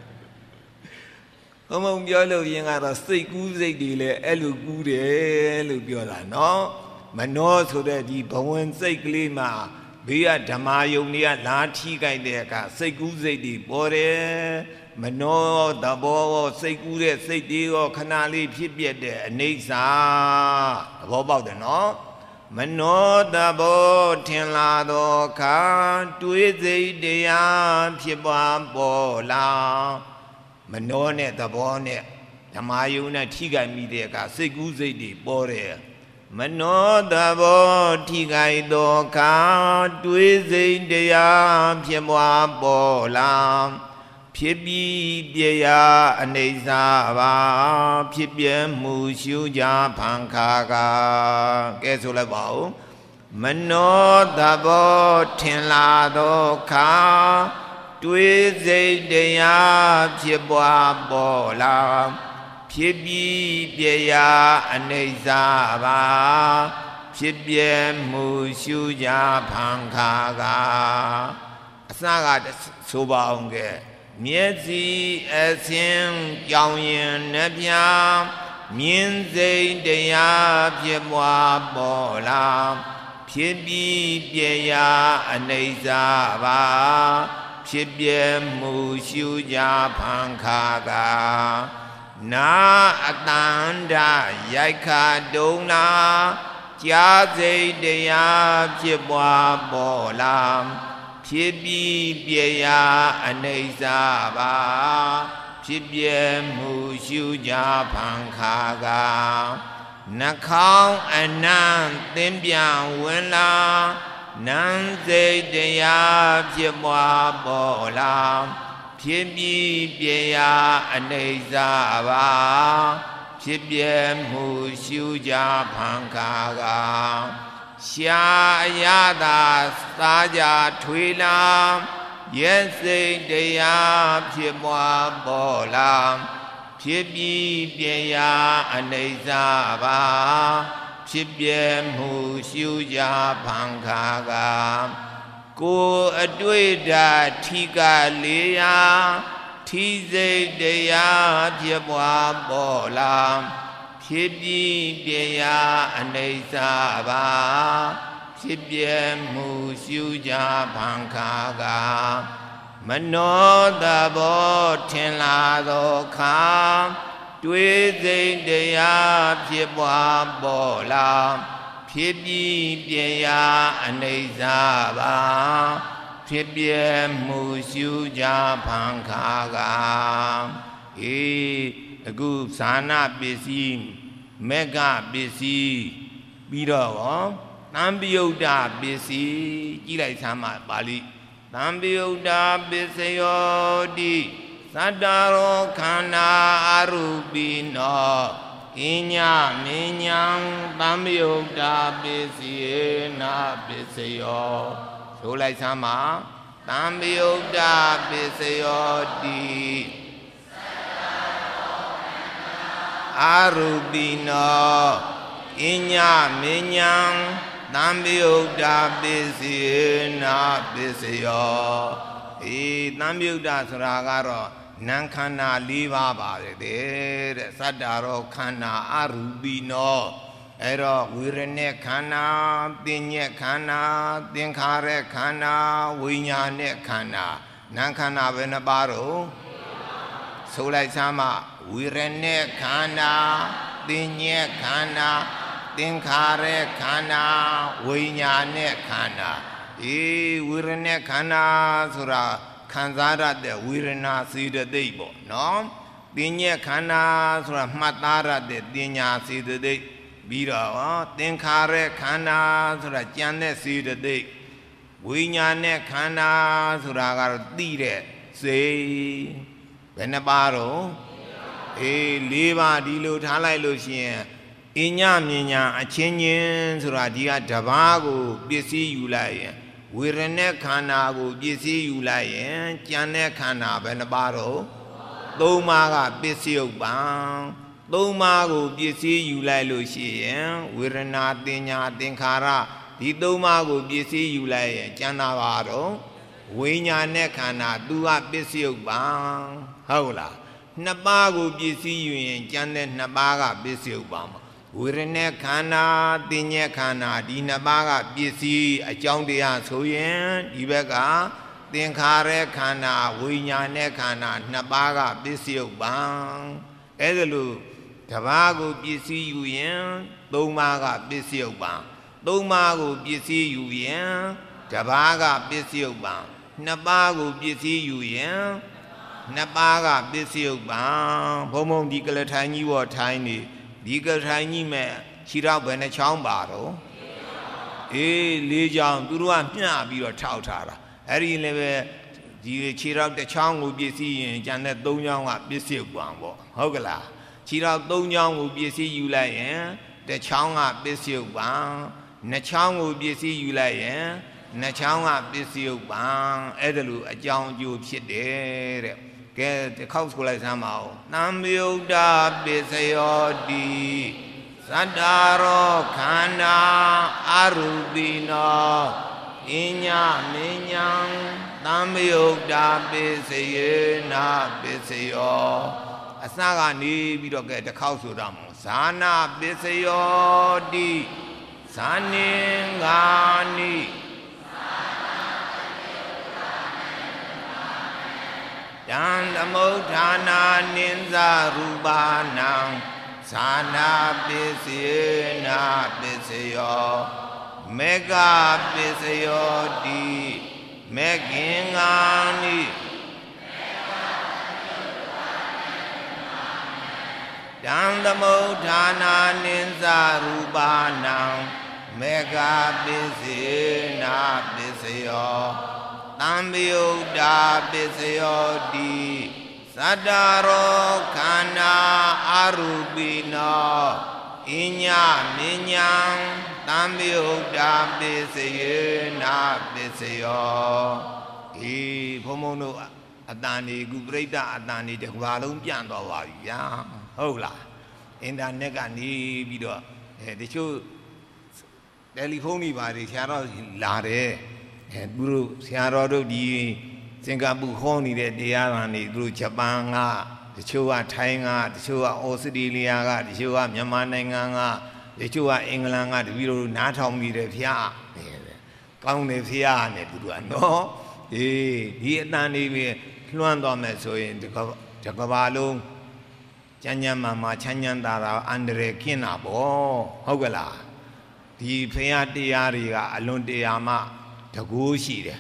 C: ဘုံပြောလို့ရင်ကတော့စိတ်ကူးစိတ်တွေလည်းအဲ့လိုကူးတယ်လို့ပြောတာနော်မနောဆိုတဲ့ဒီဘဝင်စိတ်ကလေးမှာဘေးကဓမ္မယုံတွေကလာထိကြိုက်တဲ့အခါစိတ်ကူးစိတ်တွေပေါ်တယ်မနောသဘောစိတ်ကူးတဲ့စိတ်တွေရောခဏလေးဖြစ်ပြတဲ့အနေစာသဘောပေါက်တယ်နော်မနောသဘောထင်လာသောအခါတွေးစိတ်တရားဖြစ်ပွားပေါ်လာမနောနဲ့သဘောနဲ့ဓမ္မယုံနဲ့ထိကြိုက်မိတဲ့အခါစိတ်ကူးစိတ်တွေပေါ်တယ်မနောသဘောထိခိုက်သောအခါတွေးစိတ်တရားဖြစ်ပွားပေါ်လာဖြစ်ပြီးပြရာအနေစာပါဖြစ်ပြမှုရှုကြဖန်ခါကကဲဆိုလိုက်ပါဦးမနောသဘောထင်လာသောအခါတွေးစိတ်တရားဖြစ်ပွားပေါ်လာဖြစ်ပြီးပြရာအနေစာပါဖြစ်ပြမှုရှုကြဖန်ခါကအစကဆိုပါအောင်ကဲမျက်စိအစင်းကြောင်ရင်နှပြမြင်စိတ်တရားဖြစ်ပွားပေါ်လာဖြစ်ပြီးပြရာအနေစာပါဖြစ်ပြမှုရှုကြဖန်ခါကနာအတန္တရိုက်ခတုံနာကြာစိတ်တရားဖြစ်ပွားပေါ်လာဖြစ်ပြီးပြရာအနေစာပါဖြစ်ပြမှုရှုကြဖန်ခါကနှခေါင်းအနံ့သင်ပြန်ဝင်လာနန်းစိတ်တရားဖြစ်ပွားပေါ်လာဖြစ်ပြီးပြရာအနေစာပါဖြစ်ပြမှုရှုကြဖန်ခါကရှာအရသာစားကြထွေလာရဲ့စိတ်တရားဖြစ်ပွားပေါ်လာဖြစ်ပြီးပြရာအနေစာပါဖြစ်ပြမှုရှုကြဖန်ခါကကိုအတွေ့ဓာထိကလေးရာထိစိတ်တရားဖြစ်ပွားပေါ်လာဖြစ်ပြီးပြရာအနေစာပါဖြစ်ပြမှုရှုကြဖန်ခါကမနောသဘောထင်လာသောခါတွေးစိတ်တရားဖြစ်ပွားပေါ်လာဖြစ်ပြီးပြရာအနေစာပါဖြစ်ပြမှုရှုကြဖန်ခါကအခုဇာနာပစ္စည်းမေဃပစ္စည်းပြီးတော့သံပယုတ်တပစ္စည်းကြည့်လိုက်စမ်းပါဠိသံပယုတ်တပစ္စယောတိသ Saddaro khana arubino Inya minyang tamyukta pisiyena pisiyo Solai sama tamyukta pisiyo di Arubino Inya minyang tamyukta pisiyena pisiyo tamyukta suragaro Nankana liva bade Saddaro khana arubino Ero wirene khana Tinye khana Tinkhare khana Vinyane khana Nankana venabaro Solai sama Wirene khana Tinye khana Tinkhare khana Vinyane khana Wirene khana sura Khanzara de Virana Sida Debo, no? Dinya Khana Sura Matara de Dinya Sida De Bira, Tinkare Khana Sura Jane Sida De Vinyane Khana Suragar Dire, say Benabaro, Leva Dilo Talai Lucian, Inya Minya, a Chenyan Suradia Tabago, BC Ulaya. Wirene khana go pisi yu lai yin Chane khana benabaro Thoma ga pisi yuk bang Thoma go pisi yu lai lo shi yin Wirena tinya tinkhara Di thoma go pisi yu lai yin Chana baro Vinyane khana Tua pisi yuk bang Hola Napa go pisi yu yin Chane napa ga pisi yuk bang Wirene khana Tinya khana Di napa ga pisi Achong diya soyen Dibeka Tinkhare khana Vinyane khana Napa ga pisi yuk bang Edelu Tabago pisi yu yin Thoma ga pisi yuk bang Thoma go pisi yu yin Tabaga pisi yuk bang Napa go pisi yu yin Napa ga pisi yuk bang Phomong di kala thai nyi wo thai ni Di kala thai nyi me Chirao bene chong baro le chong Turua mya biro chao thara Eri lebe Di chirao de chong go pisi yin Chane thong chong ga pisi yuk bang bo Hogala Chirao thong chong go pisi yu lai yin De chong ga pisi yuk bang Na chong go pisi yu lai yin Na chong ga pisi yuk bang Edelu achong ju phit de de Ke te khau so lai sam ma o Namyukta pisayo di Saddaro khana arubino Inya minyang Namyukta pisayena pisayo Asaga ni biro ke te khau so da mo Sana pisayo di Saningani Yandamodhana ninza rubanang Sana pisayena pisayo Mega pisayo di Megingani Yandamodhana ninza rubanang Mega pisayena pisayo Tamyukta pisayo di Saddaro khana arubino Inya minyang Tamyukta pisayena pisayo Phomong do Atani Guprita Atani de Hwa long pian twa ba bi yaဟုတ်လားInternet ကနေပြီးတော့တချို့တယ်လီဖုန်းတွေပါတယ်ဆရာတော်လာတယ်သူတို့ဆရာတော်တို့ဒီစင်ကာပူဟောနေတဲ့တရားတော်တွေသူတို့ဂျပန်ကတချို့ကထိုင်းကတချို့ကဩစတြေးလျကတချို့ကမြန်မာနိုင်ငံကတချို့ကအင်္ဂလန်ကတပည့်တို့နားထောင်ပြီးတယ်ဖျားကောင်းတယ်ဖျားနဲ့သူတို့ကနော်ဒီအတန်လေးပဲလွှမ်းသွားမယ်ဆိုရင်ဒီကဘာလုံးချမ်းချမ်းမာချမ်းချမ်းသာသာအန္တရာယ်ကင်းတာပေါ့ဟုတ်ကလားဒီဖျားတရားတွေကအလွန်တရာမှတကူရှိတယ်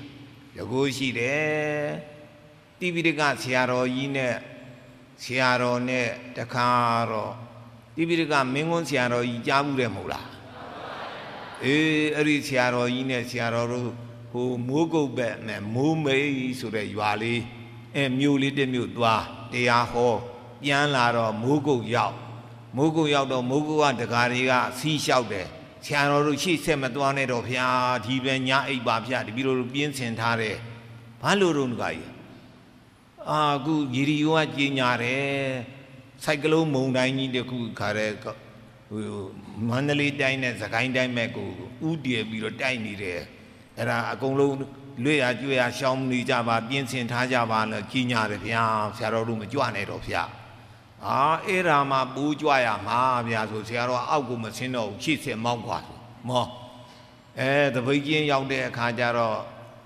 C: တိပိဋကဆရာတော်ကြီးနဲ့ဆရာတော်နဲ့တခါတော့တိပိဋကမင်းကွန်းဆရာတော်ကြီးကြားဘူးတယ်မဟုတ်လားအဲ့ဒီဆရာတော်ကြီးနဲ့ဆရာတော်တို့ဟိုမိုးကုတ်ဘက်နဲ့မိုးမိတ်ဆိုတဲ့ရွာလေးမြို့လေးတစ်မြို့သွားတရားဟောပြန်လာတော့မိုးကုတ်ရောက်တော့မိုးကုတ်ကတကားတွေကစီးလျှောက်တယ်ဆရာတော်တို့ရှေ့ဆက်မသွားနဲ့တော့ဗျာဒီပဲညအိပ်ပါဗျာတပည့်တော်တို့ပြင်းစင်ထားတယ်ဘာလို့တော့တကားကြီးအခုရေဒီယိုကကြီးညာတယ်စိုက်ကလုံးမုံတိုင်းကြီးတခုခါတဲ့မန္တလေးတိုင်းနဲ့စကိုင်းတိုင်းမဲ့ကိုဥတည်ပြီးတော့တိုက်နေတယ်အဲ့ဒါအကုန်လုံးလွေရကျွေရရှောင်းနေကြပါပြင်းစင်ထားကြပါလို့ကြီးညာတယ်ဗျာဆရာတော်တို့မကြွနဲ့တော့ဗျာအဲ့ဒါမှပူးကြွရမှာဗျာဆိုဆရာတော်အောက်ကိုမဆင်းတော့ဘူးရှေ့ဆက်မောင်းกว่าမောတပိတ်ချင်းရောက်တဲ့အခါကျတော့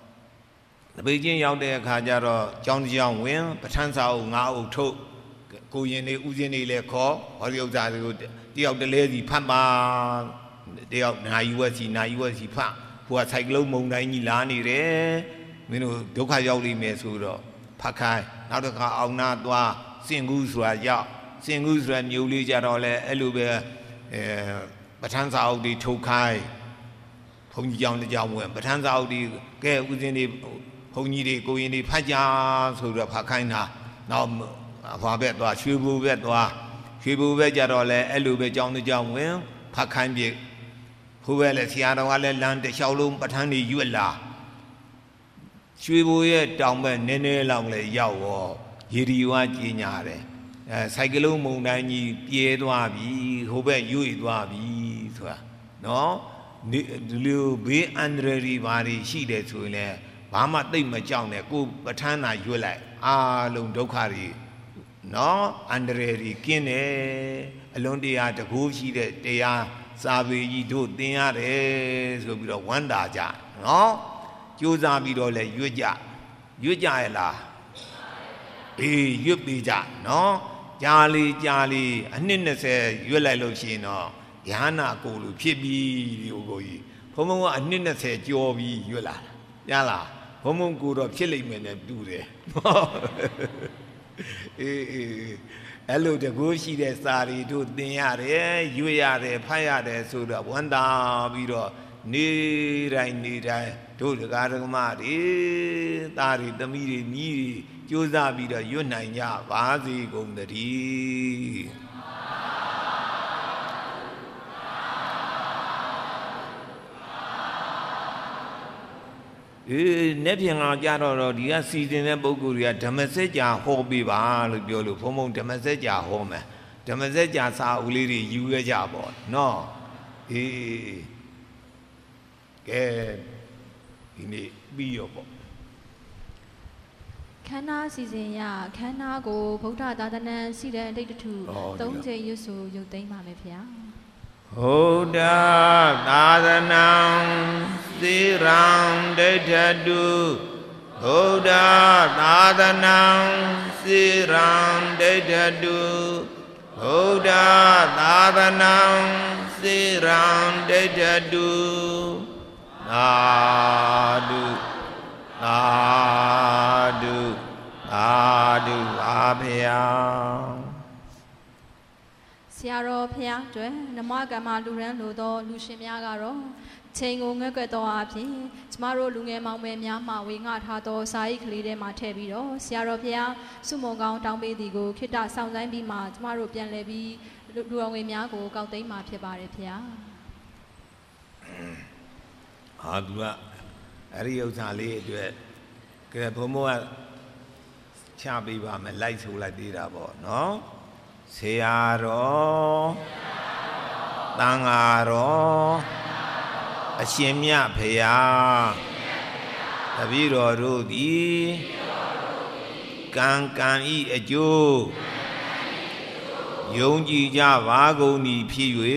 C: ကျောင်းကြောင်ဝင်ပဋ္ဌာန်းစာအုပ်၅အုပ်ထုတ်ကိုရင်တွေဦးစင်းတွေလည်းခေါ်ဟောဒီဥစ္စာတွေကိုတယောက်တလဲစီဖတ်ပါတယောက်နာယူဝက်စီဖတ်ဟိုကစိုက်ကလုံးမုံတိုင်းကြီးလာနေတယ်မင်းတို့ဒုက္ခရောက်လိမ့်မယ်ဆိုတော့ဖတ်ခိုင်းနောက်တစ်ခါအောင်နာသွားစင်ကူးဆိုတာရောက်စင်ကူးဆိုတာမြို့လေးကြတော့လဲအဲ့လိုပဲပဋ္ဌာန်းစာအုပ်တွေထုတ်ခိုင်းဘုန်းကြီးကျောင်းတစ်ကျောင်းဝင်ပဋ္ဌာန်းစာအုပ်တွေကဲဦးစင်းတွေဘုန်းကြီးတွေကိုရင်တွေဖတ်ကြဆိုတော့ဖတ်ခိုင်းတာနောက်ဘာဘက်သွားရွှေဘူဘက်ကြတော့လဲအဲ့လိုပဲကျောင်းတစ်ကျောင်းဝင်ဖတ်ခိုင်းပြဟိုဘက်လဲဆရာတော်ကလည်းလမ်းတစ်လျှောက်လုံးပဋ္ဌာန်းတွေရွက်လာရွှေဘူရဲ့တောင်ဘက်နည်းနည်းလောက်လဲရောက်ရောရေဒီယိုကကြီးညာတယ်စိုက်ကလုံးမုံတိုင်းကြီးပြဲသွားပြီဟိုဘက်ရွေ့သွားပြီဆိုတာနော်ဒီလိုဘေးအန္တရာယ်တွေဘာတွေရှိတယ်ဆိုရင်လည်းဘာမှသိမ့်မကြောက်နဲ့ကိုပဋ္ဌာန်းသာရွတ်လိုက်အားလုံးဒုက္ခတွေနော်အန္တရာယ်တွေကင်းတယ်အလွန်တရာတကူရှိတဲ့တရားစာပေကြီးတို့သင်ရတယ်ဆိုပြီးတော့ဝမ်းသာကြနော်ကြိုးစားပြီးတော့လဲရွတ်ကြရဲ့လားရွတ်ပေးကြနော်ကြာလီအနှစ်20ရွတ်လိုက်လို့ရှိရင်တော့ဉာဏ်နာကိုလူဖြစ်ပြီဒီကိုကြီးဘုံကအနှစ်20ကျော်ပြီးရွတ်လာရလားဘုံကိုတော့ဖြစ်လိမ့်မယ်နဲ့တူတယ်အဲ့လိုတကူရှိတဲ့စာရီတို့သင်ရတယ်ရွတ်ရတယ်ဖတ်ရတယ်ဆိုတော့ဝမ်းသာပြီးတော့နေတိုင်းတို့တရားဓမ္မတွေသားတွေသမီးတွေမြည်တွေကြိုးစားပြီးတော့ရွတ်နိုင်ကြပါစေကုန်သတည်းနေ့ပြင်ကကြတော့ဒီကစီစဉ်တဲ့ပုဂ္ဂိုလ်တွေကဓမ္မစကြာဟောပေးပါလို့ပြောလို့ဘုံဓမ္မစကြာဟောမယ်ဓမ္မစကြာစာအုပ်လေးတွေယူရကြပေါ့နော်ကဲဒီနေ့ပြီးရောပေါ့
A: ခန္ဓာစီစဉ်ရခန္ဓာကိုဗုဒ္ဓသာသနာစီတဲ့အတိတ်တထု၃ချိန်ရွတ်ဆိုရုပ်သိမ်းပါမယ်ဗျာ
B: ဗုဒ္ဓသာသနာစေရံဒိဋ္ဌတုဗုဒ္ဓသာသနာစေရံဒိဋ္ဌတုဗုဒ္ဓသာသနာစေရံဒိဋ္ဌတုသာဓုသာဓုပါဗျာ
A: ဆရာတော်ဖျားတွင်နမကမ္မလူရန်လိုသောလူရှင်များကတော့ချိန်ကိုငှက်ကွက်သောအဖြစ်ကျမတို့လူငယ်မောင်မယ်များမှဝေငှထားသောစာရိတ်ကလေးထဲမှာထည့်ပြီးတော့ဆရာတော်ဖျားစုမုံကောင်းတောင်းပေးသည်ကိုခိတ္တဆောင်ဆိုင်ပြီးမှကျမတို့ပြန်လည်ပြီးလူတော်ငွေများကိုကောက်သိမ်းမှာဖြစ်ပါတယ်ဖျား
C: သူကအဲ့ဒီဥစ္စာလေးအတွက်ကဲဘုံမောကချပေးပါမယ်လိုက်ဆိုလိုက်သေးတာပေါ့နော်ဆရာတော်တန်ဃာတော်အရှင်မြတ်ဖေယတပည့်တော်တို့သည်ကံဤအကျိုးယုံကြည်ကြပါကုန်သည်ဖြစ်၍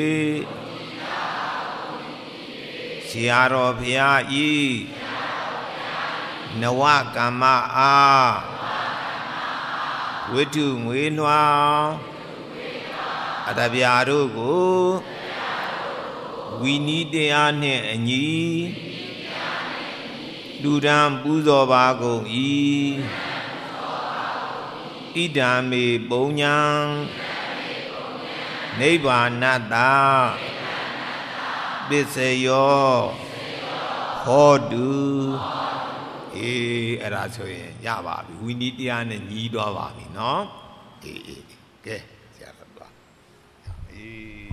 C: ဆရာတော်ဖေယဤနဝကမ္မအားဝိတုငွေလွှာအတဗျာတို့ကိုဝီနီးတရားနှင့်အညီလူဒံပူဇော်ပါကုန်၏ဣဒံမေပုံညာနိဗ္ဗာနတ္တပစ္စယောဟောတုအဲ့ဒါဆိုရင်ရပါပြီဝိနည်းတရားနဲ့ညီးသွားပါပြီနော်ကဲဆရာတော်